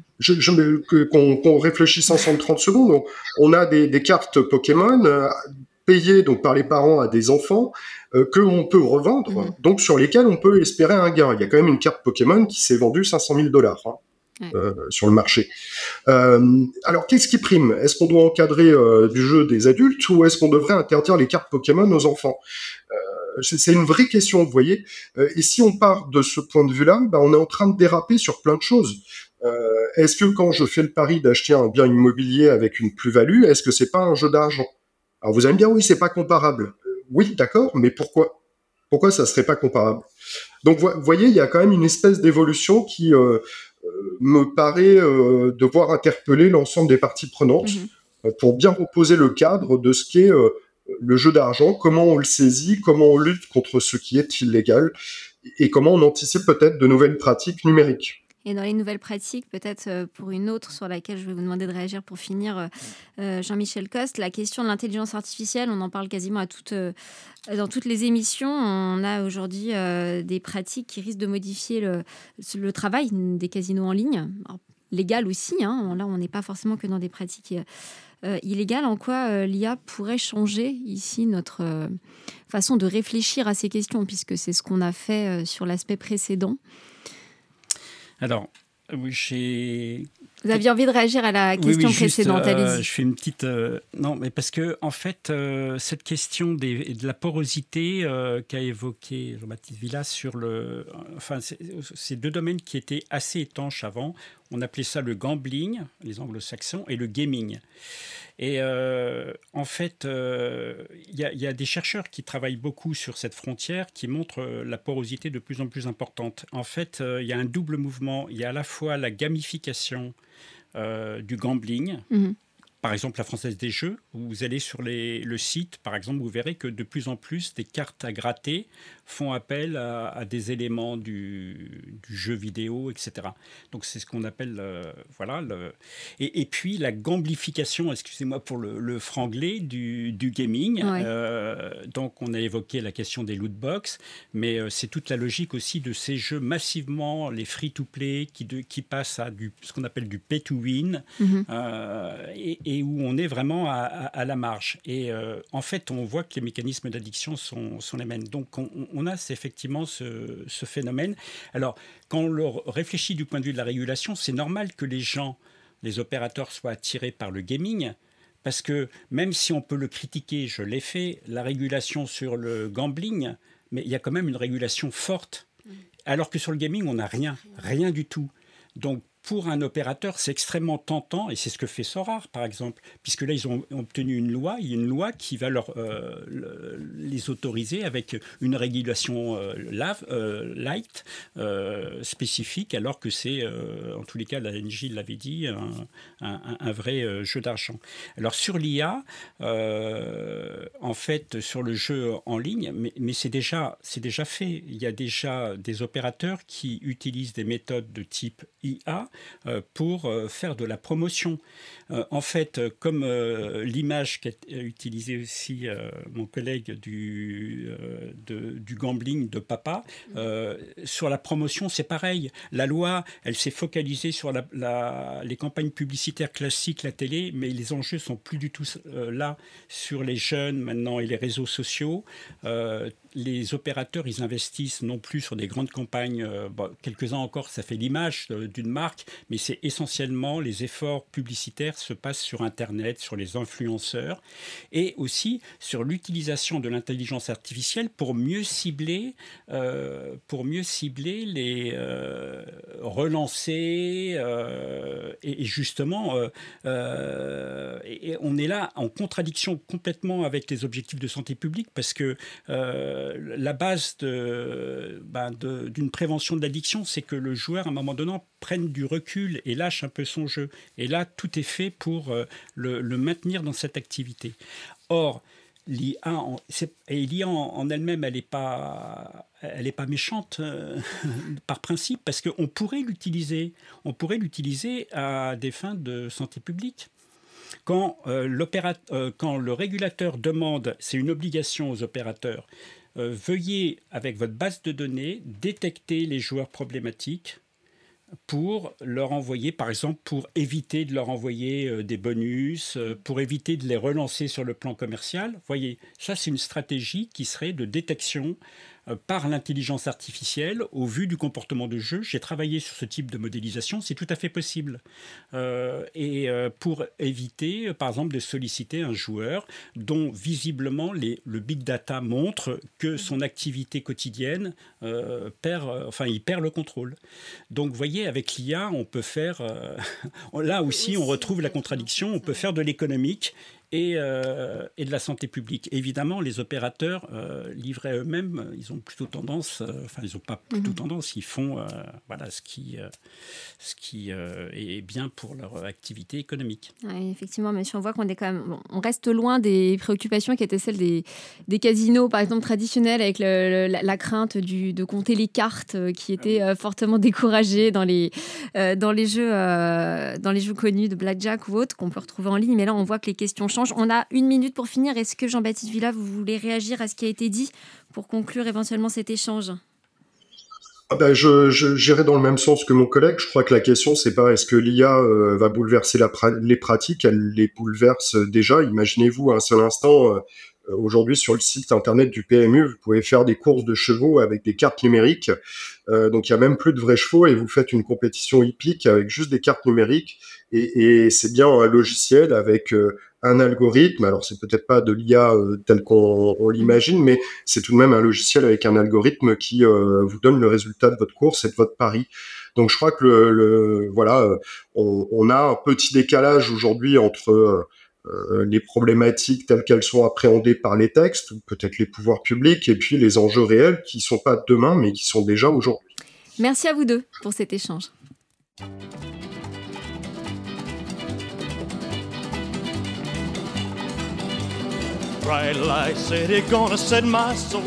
Qu'on réfléchisse ensemble 30 secondes, on a des cartes Pokémon payées donc, par les parents à des enfants que l'on peut revendre, donc sur lesquelles on peut espérer un gain. Il y a quand même une carte Pokémon qui s'est vendue $500 000 sur le marché. Alors, qu'est-ce qui prime ? Est-ce qu'on doit encadrer du jeu des adultes ou est-ce qu'on devrait interdire les cartes Pokémon aux enfants ? C'est une vraie question, vous voyez. Et si on part de ce point de vue-là, on est en train de déraper sur plein de choses. Est-ce que quand je fais le pari d'acheter un bien immobilier avec une plus-value, est-ce que c'est pas un jeu d'argent ? Alors vous allez me dire, oui, c'est pas comparable. Oui, d'accord, mais pourquoi ? Pourquoi ça serait pas comparable ? Donc, vous voyez, il y a quand même une espèce d'évolution qui me paraît devoir interpeller l'ensemble des parties prenantes pour bien reposer le cadre de ce qu'est le jeu d'argent, comment on le saisit, comment on lutte contre ce qui est illégal et comment on anticipe peut-être de nouvelles pratiques numériques. Et dans les nouvelles pratiques, peut-être pour une autre sur laquelle je vais vous demander de réagir pour finir, Jean-Michel Coste, la question de l'intelligence artificielle, on en parle quasiment dans toutes les émissions. On a aujourd'hui des pratiques qui risquent de modifier le travail des casinos en ligne, alors, légal aussi. Là, on n'est pas forcément que dans des pratiques illégales. En quoi l'IA pourrait changer ici notre façon de réfléchir à ces questions, puisque c'est ce qu'on a fait sur l'aspect précédent. Alors, oui, Vous aviez envie de réagir à la question précédente, allez-y. Je fais une petite... non, mais parce que, en fait, cette question de la porosité qu'a évoqué Jean-Baptiste Villas sur le... Enfin, c'est 2 domaines qui étaient assez étanches avant. On appelait ça le gambling, les anglo-saxons, et le gaming. Et en fait, il y a des chercheurs qui travaillent beaucoup sur cette frontière qui montrent la porosité de plus en plus importante. En fait, il y a un double mouvement. Il y a à la fois la gamification du gambling. Par exemple, la Française des Jeux, où vous allez sur le site, par exemple, vous verrez que de plus en plus, des cartes à gratter font appel à des éléments du jeu vidéo, etc. Donc, c'est ce qu'on appelle... Et puis, la gamblification, excusez-moi pour le franglais, du gaming. Ouais. Donc, on a évoqué la question des lootbox, mais c'est toute la logique aussi de ces jeux massivement, les free-to-play, qui passent à ce qu'on appelle du pay-to-win, et où on est vraiment à la marge. Et en fait, on voit que les mécanismes d'addiction sont les mêmes. Donc, on a effectivement ce phénomène. Alors, quand on le réfléchit du point de vue de la régulation, c'est normal que les opérateurs soient attirés par le gaming, parce que même si on peut le critiquer, je l'ai fait, la régulation sur le gambling, mais il y a quand même une régulation forte, alors que sur le gaming, on n'a rien du tout. Donc, pour un opérateur, c'est extrêmement tentant, et c'est ce que fait Sorar, par exemple, puisque là, ils ont obtenu une loi qui va les autoriser avec une régulation light spécifique, alors que c'est, en tous les cas, la NJ l'avait dit, un vrai jeu d'argent. Alors, sur l'IA, en fait, sur le jeu en ligne, mais c'est déjà fait. Il y a déjà des opérateurs qui utilisent des méthodes de type IA pour faire de la promotion. En fait, comme l'image qu'a utilisée aussi mon collègue du gambling de papa, sur la promotion, c'est pareil. La loi, elle s'est focalisée sur les campagnes publicitaires classiques, la télé, mais les enjeux sont plus du tout là sur les jeunes maintenant et les réseaux sociaux. Les opérateurs, ils investissent non plus sur des grandes campagnes. Quelques-uns encore, ça fait l'image d'une marque, mais c'est essentiellement les efforts publicitaires se passent sur Internet, sur les influenceurs, et aussi sur l'utilisation de l'intelligence artificielle pour mieux cibler les relancer et justement et on est là en contradiction complètement avec les objectifs de santé publique parce que la base d'une prévention de l'addiction, c'est que le joueur, à un moment donné, prenne du recul et lâche un peu son jeu. Et là, tout est fait pour le maintenir dans cette activité. Or, l'IA en elle-même, elle n'est pas méchante par principe, parce qu'on pourrait l'utiliser à des fins de santé publique. Quand le régulateur demande, c'est une obligation aux opérateurs, veuillez, avec votre base de données, détecter les joueurs problématiques pour leur envoyer, par exemple, pour éviter de leur envoyer des bonus, pour éviter de les relancer sur le plan commercial. Vous voyez, ça, c'est une stratégie qui serait de détection par l'intelligence artificielle au vu du comportement de jeu. J'ai travaillé sur ce type de modélisation, c'est tout à fait possible. Pour éviter, par exemple, de solliciter un joueur dont visiblement le big data montre que son activité quotidienne il perd le contrôle. Donc, vous voyez, avec l'IA, on peut faire... là aussi, on retrouve la contradiction, on peut faire de l'économique et de la santé publique. Évidemment, les opérateurs livrés eux-mêmes, ils ont plutôt tendance, ils n'ont pas plutôt tendance, ils font ce qui est bien pour leur activité économique. Oui, effectivement, mais on voit qu'on est quand même, on reste loin des préoccupations qui étaient celles des casinos, par exemple traditionnels, avec la crainte de compter les cartes, qui étaient fortement découragées dans les jeux connus de blackjack ou autres qu'on peut retrouver en ligne. Mais là, on voit que les questions changent. On a 1 minute pour finir. Est-ce que Jean-Baptiste Villa, vous voulez réagir à ce qui a été dit pour conclure éventuellement cet échange ? J'irai dans le même sens que mon collègue. Je crois que la question, c'est pas est-ce que l'IA va bouleverser les pratiques. Elle les bouleverse déjà. Imaginez-vous un seul instant, aujourd'hui sur le site internet du PMU, vous pouvez faire des courses de chevaux avec des cartes numériques. Donc il y a même plus de vrais chevaux et vous faites une compétition hippique avec juste des cartes numériques. Et c'est bien un logiciel avec un algorithme. Alors c'est peut-être pas de l'IA tel qu'on l'imagine, mais c'est tout de même un logiciel avec un algorithme qui vous donne le résultat de votre course et de votre pari. Donc je crois que on a un petit décalage aujourd'hui entre les problématiques telles qu'elles sont appréhendées par les textes, ou peut-être les pouvoirs publics, et puis les enjeux réels qui sont pas demain, mais qui sont déjà aujourd'hui. Merci à vous deux pour cet échange. Bright light city, gonna set my soul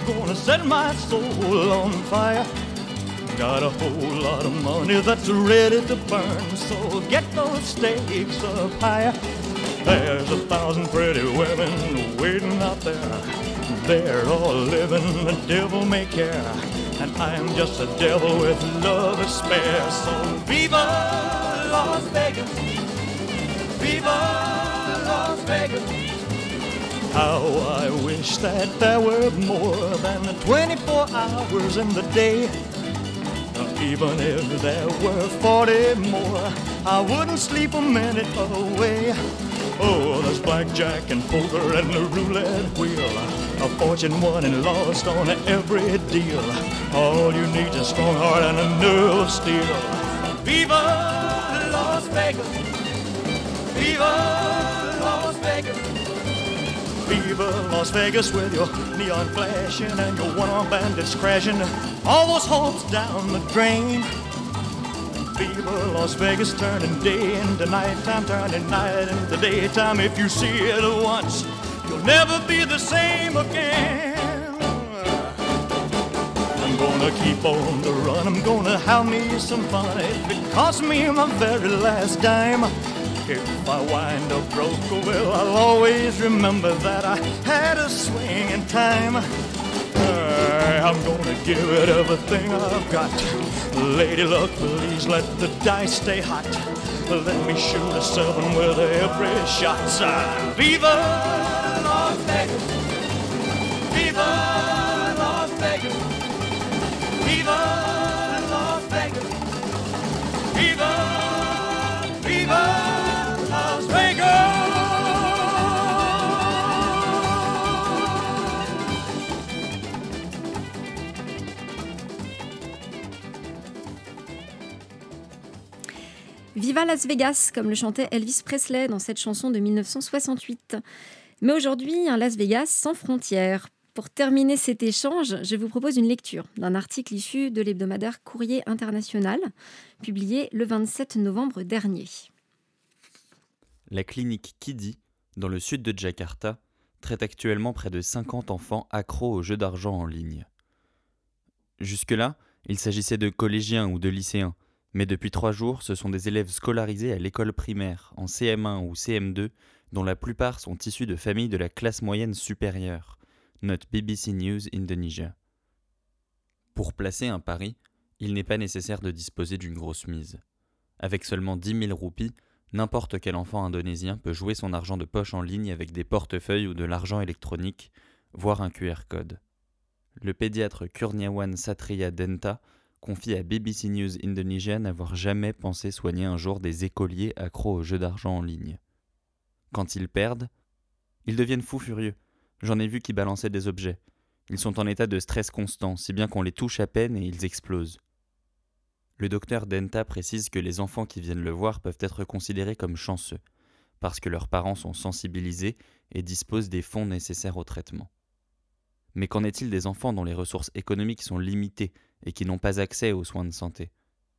on fire. Got a whole lot of money that's ready to burn, so get those stakes up higher. There's 1,000 pretty women waiting out there. They're all living the devil may care, and I'm just a devil with love to spare. So viva Las Vegas, viva Las Vegas. How I wish that there were more than 24 hours in the day. Even if there were 40 more, I wouldn't sleep a minute away. Oh, there's blackjack and poker and the roulette wheel, a fortune won and lost on every deal. All you need is a strong heart and a nerve of steel. Viva Las Vegas! Viva Las Vegas! Viva Las Vegas with your neon flashing and your one-armed bandits crashing all those hopes down the drain. Viva Las Vegas, turning day into nighttime, turning night into daytime. If you see it once, you'll never be the same again. I'm gonna keep on the run, I'm gonna have me some fun. If it costs me my very last dime, if I wind up broke, well, I'll always remember that I had a swing in time. I'm gonna give it everything I've got. Lady luck, please let the dice stay hot. Let me shoot a 7 with every shot. Viva Las Vegas! Viva Las Vegas! Viva Las Vegas! Viva, Viva Las Vegas! Viva Las Vegas, comme le chantait Elvis Presley dans cette chanson de 1968. Mais aujourd'hui, un Las Vegas sans frontières. Pour terminer cet échange, je vous propose une lecture d'un article issu de l'hebdomadaire Courrier International, publié le 27 novembre dernier. La clinique Kidi, dans le sud de Jakarta, traite actuellement près de 50 enfants accros aux jeux d'argent en ligne. Jusque-là, il s'agissait de collégiens ou de lycéens, mais depuis 3 jours, ce sont des élèves scolarisés à l'école primaire, en CM1 ou CM2, dont la plupart sont issus de familles de la classe moyenne supérieure, note BBC News Indonesia. Pour placer un pari, il n'est pas nécessaire de disposer d'une grosse mise. Avec seulement 10 000 roupies, n'importe quel enfant indonésien peut jouer son argent de poche en ligne avec des portefeuilles ou de l'argent électronique, voire un QR code. Le pédiatre Kurniawan Satria Denta confie à BBC News Indonesia n'avoir jamais pensé soigner un jour des écoliers accros aux jeux d'argent en ligne. Quand ils perdent, ils deviennent fous furieux. J'en ai vu qui balançaient des objets. Ils sont en état de stress constant, si bien qu'on les touche à peine et ils explosent. Le docteur Denta précise que les enfants qui viennent le voir peuvent être considérés comme chanceux, parce que leurs parents sont sensibilisés et disposent des fonds nécessaires au traitement. Mais qu'en est-il des enfants dont les ressources économiques sont limitées et qui n'ont pas accès aux soins de santé ?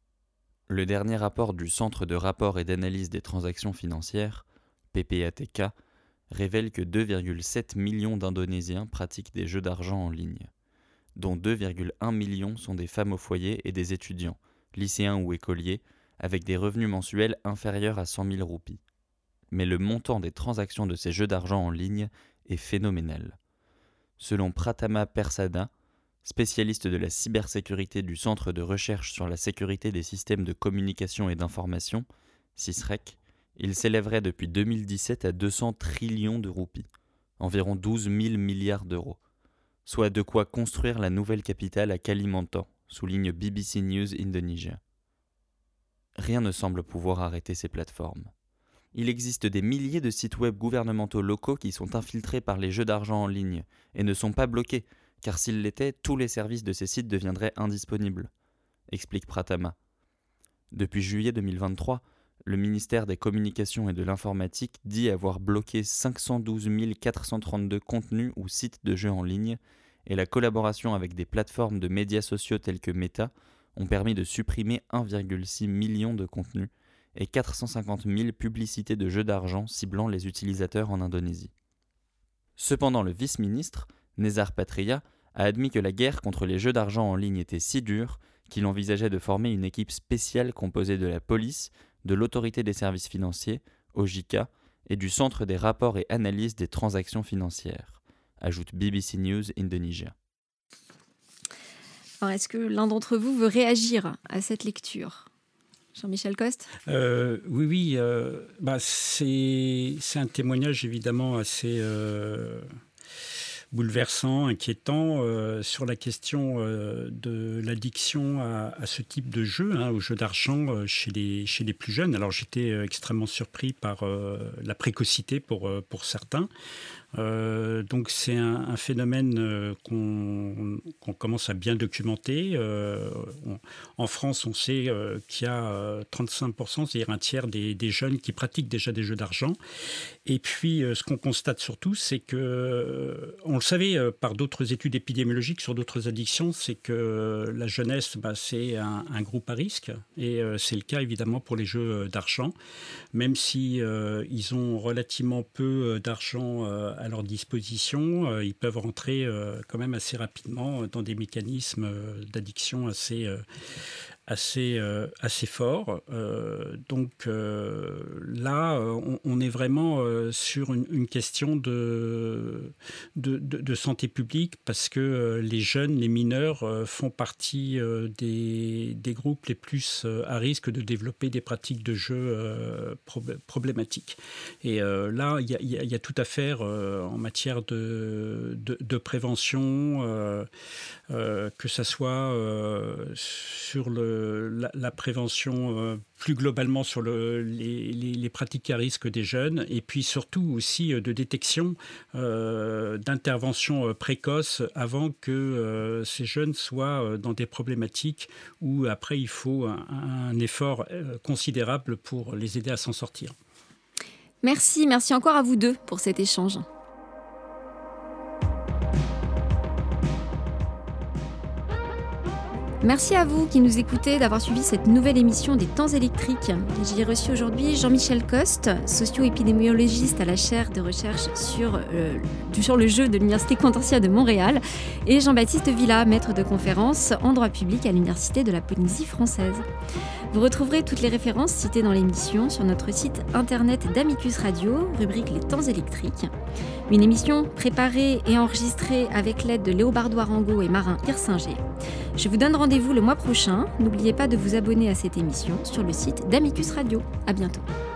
Le dernier rapport du Centre de rapport et d'analyse des transactions financières, PPATK, révèle que 2,7 millions d'Indonésiens pratiquent des jeux d'argent en ligne, dont 2,1 millions sont des femmes au foyer et des étudiants, lycéens ou écoliers, avec des revenus mensuels inférieurs à 100 000 roupies. Mais le montant des transactions de ces jeux d'argent en ligne est phénoménal. Selon Pratama Persada, spécialiste de la cybersécurité du Centre de recherche sur la sécurité des systèmes de communication et d'information, CISREC, il s'élèverait depuis 2017 à 200 trillions de roupies, environ 12 000 milliards d'euros, soit de quoi construire la nouvelle capitale à Kalimantan, souligne BBC News Indonesia. Rien ne semble pouvoir arrêter ces plateformes. Il existe des milliers de sites web gouvernementaux locaux qui sont infiltrés par les jeux d'argent en ligne et ne sont pas bloqués, car s'ils l'étaient, tous les services de ces sites deviendraient indisponibles, explique Pratama. Depuis juillet 2023, le ministère des Communications et de l'Informatique dit avoir bloqué 512 432 contenus ou sites de jeux en ligne, et la collaboration avec des plateformes de médias sociaux telles que Meta ont permis de supprimer 1,6 million de contenus et 450 000 publicités de jeux d'argent ciblant les utilisateurs en Indonésie. Cependant, le vice-ministre, Nezar Patria, a admis que la guerre contre les jeux d'argent en ligne était si dure qu'il envisageait de former une équipe spéciale composée de la police, de l'autorité des services financiers, OJK, et du Centre des rapports et analyses des transactions financières, ajoute BBC News Indonesia. Alors, est-ce que l'un d'entre vous veut réagir à cette lecture ? Jean-Michel Coste ? Oui. C'est un témoignage évidemment assez bouleversant, inquiétant sur la question de l'addiction à ce type de jeu, au jeu d'argent chez les plus jeunes. Alors j'étais extrêmement surpris par la précocité pour certains. Donc c'est un phénomène qu'on commence à bien documenter. En France, on sait qu'il y a 35%, c'est-à-dire un tiers des jeunes qui pratiquent déjà des jeux d'argent. Et puis, ce qu'on constate surtout, c'est que, on le savait par d'autres études épidémiologiques sur d'autres addictions, c'est que la jeunesse, c'est un groupe à risque. Et c'est le cas évidemment pour les jeux d'argent, même si ils ont relativement peu d'argent à leur disposition, ils peuvent rentrer quand même assez rapidement dans des mécanismes d'addiction assez fort. Donc là, on est vraiment sur une question de santé publique parce que les jeunes, les mineurs font partie des groupes les plus à risque de développer des pratiques de jeu problématiques. Et là, il y a tout à faire en matière de prévention, que ça soit sur la prévention plus globalement sur les pratiques à risque des jeunes et puis surtout aussi de détection, d'intervention précoce avant que ces jeunes soient dans des problématiques où après il faut un effort considérable pour les aider à s'en sortir. Merci encore à vous deux pour cet échange. Merci à vous qui nous écoutez d'avoir suivi cette nouvelle émission des Temps électriques. J'y ai reçu aujourd'hui Jean-Michel Coste, socio-épidémiologiste à la chaire de recherche sur le jeu de l'Université Concordia de Montréal, et Jean-Baptiste Villa, maître de conférence en droit public à l'Université de la Polynésie française. Vous retrouverez toutes les références citées dans l'émission sur notre site internet d'Amicus Radio, rubrique Les Temps électriques. Une émission préparée et enregistrée avec l'aide de Léobardo Arango et Marin Hirsinger. Je vous donne rendez-vous le mois prochain. N'oubliez pas de vous abonner à cette émission sur le site d'Amicus Radio. À bientôt.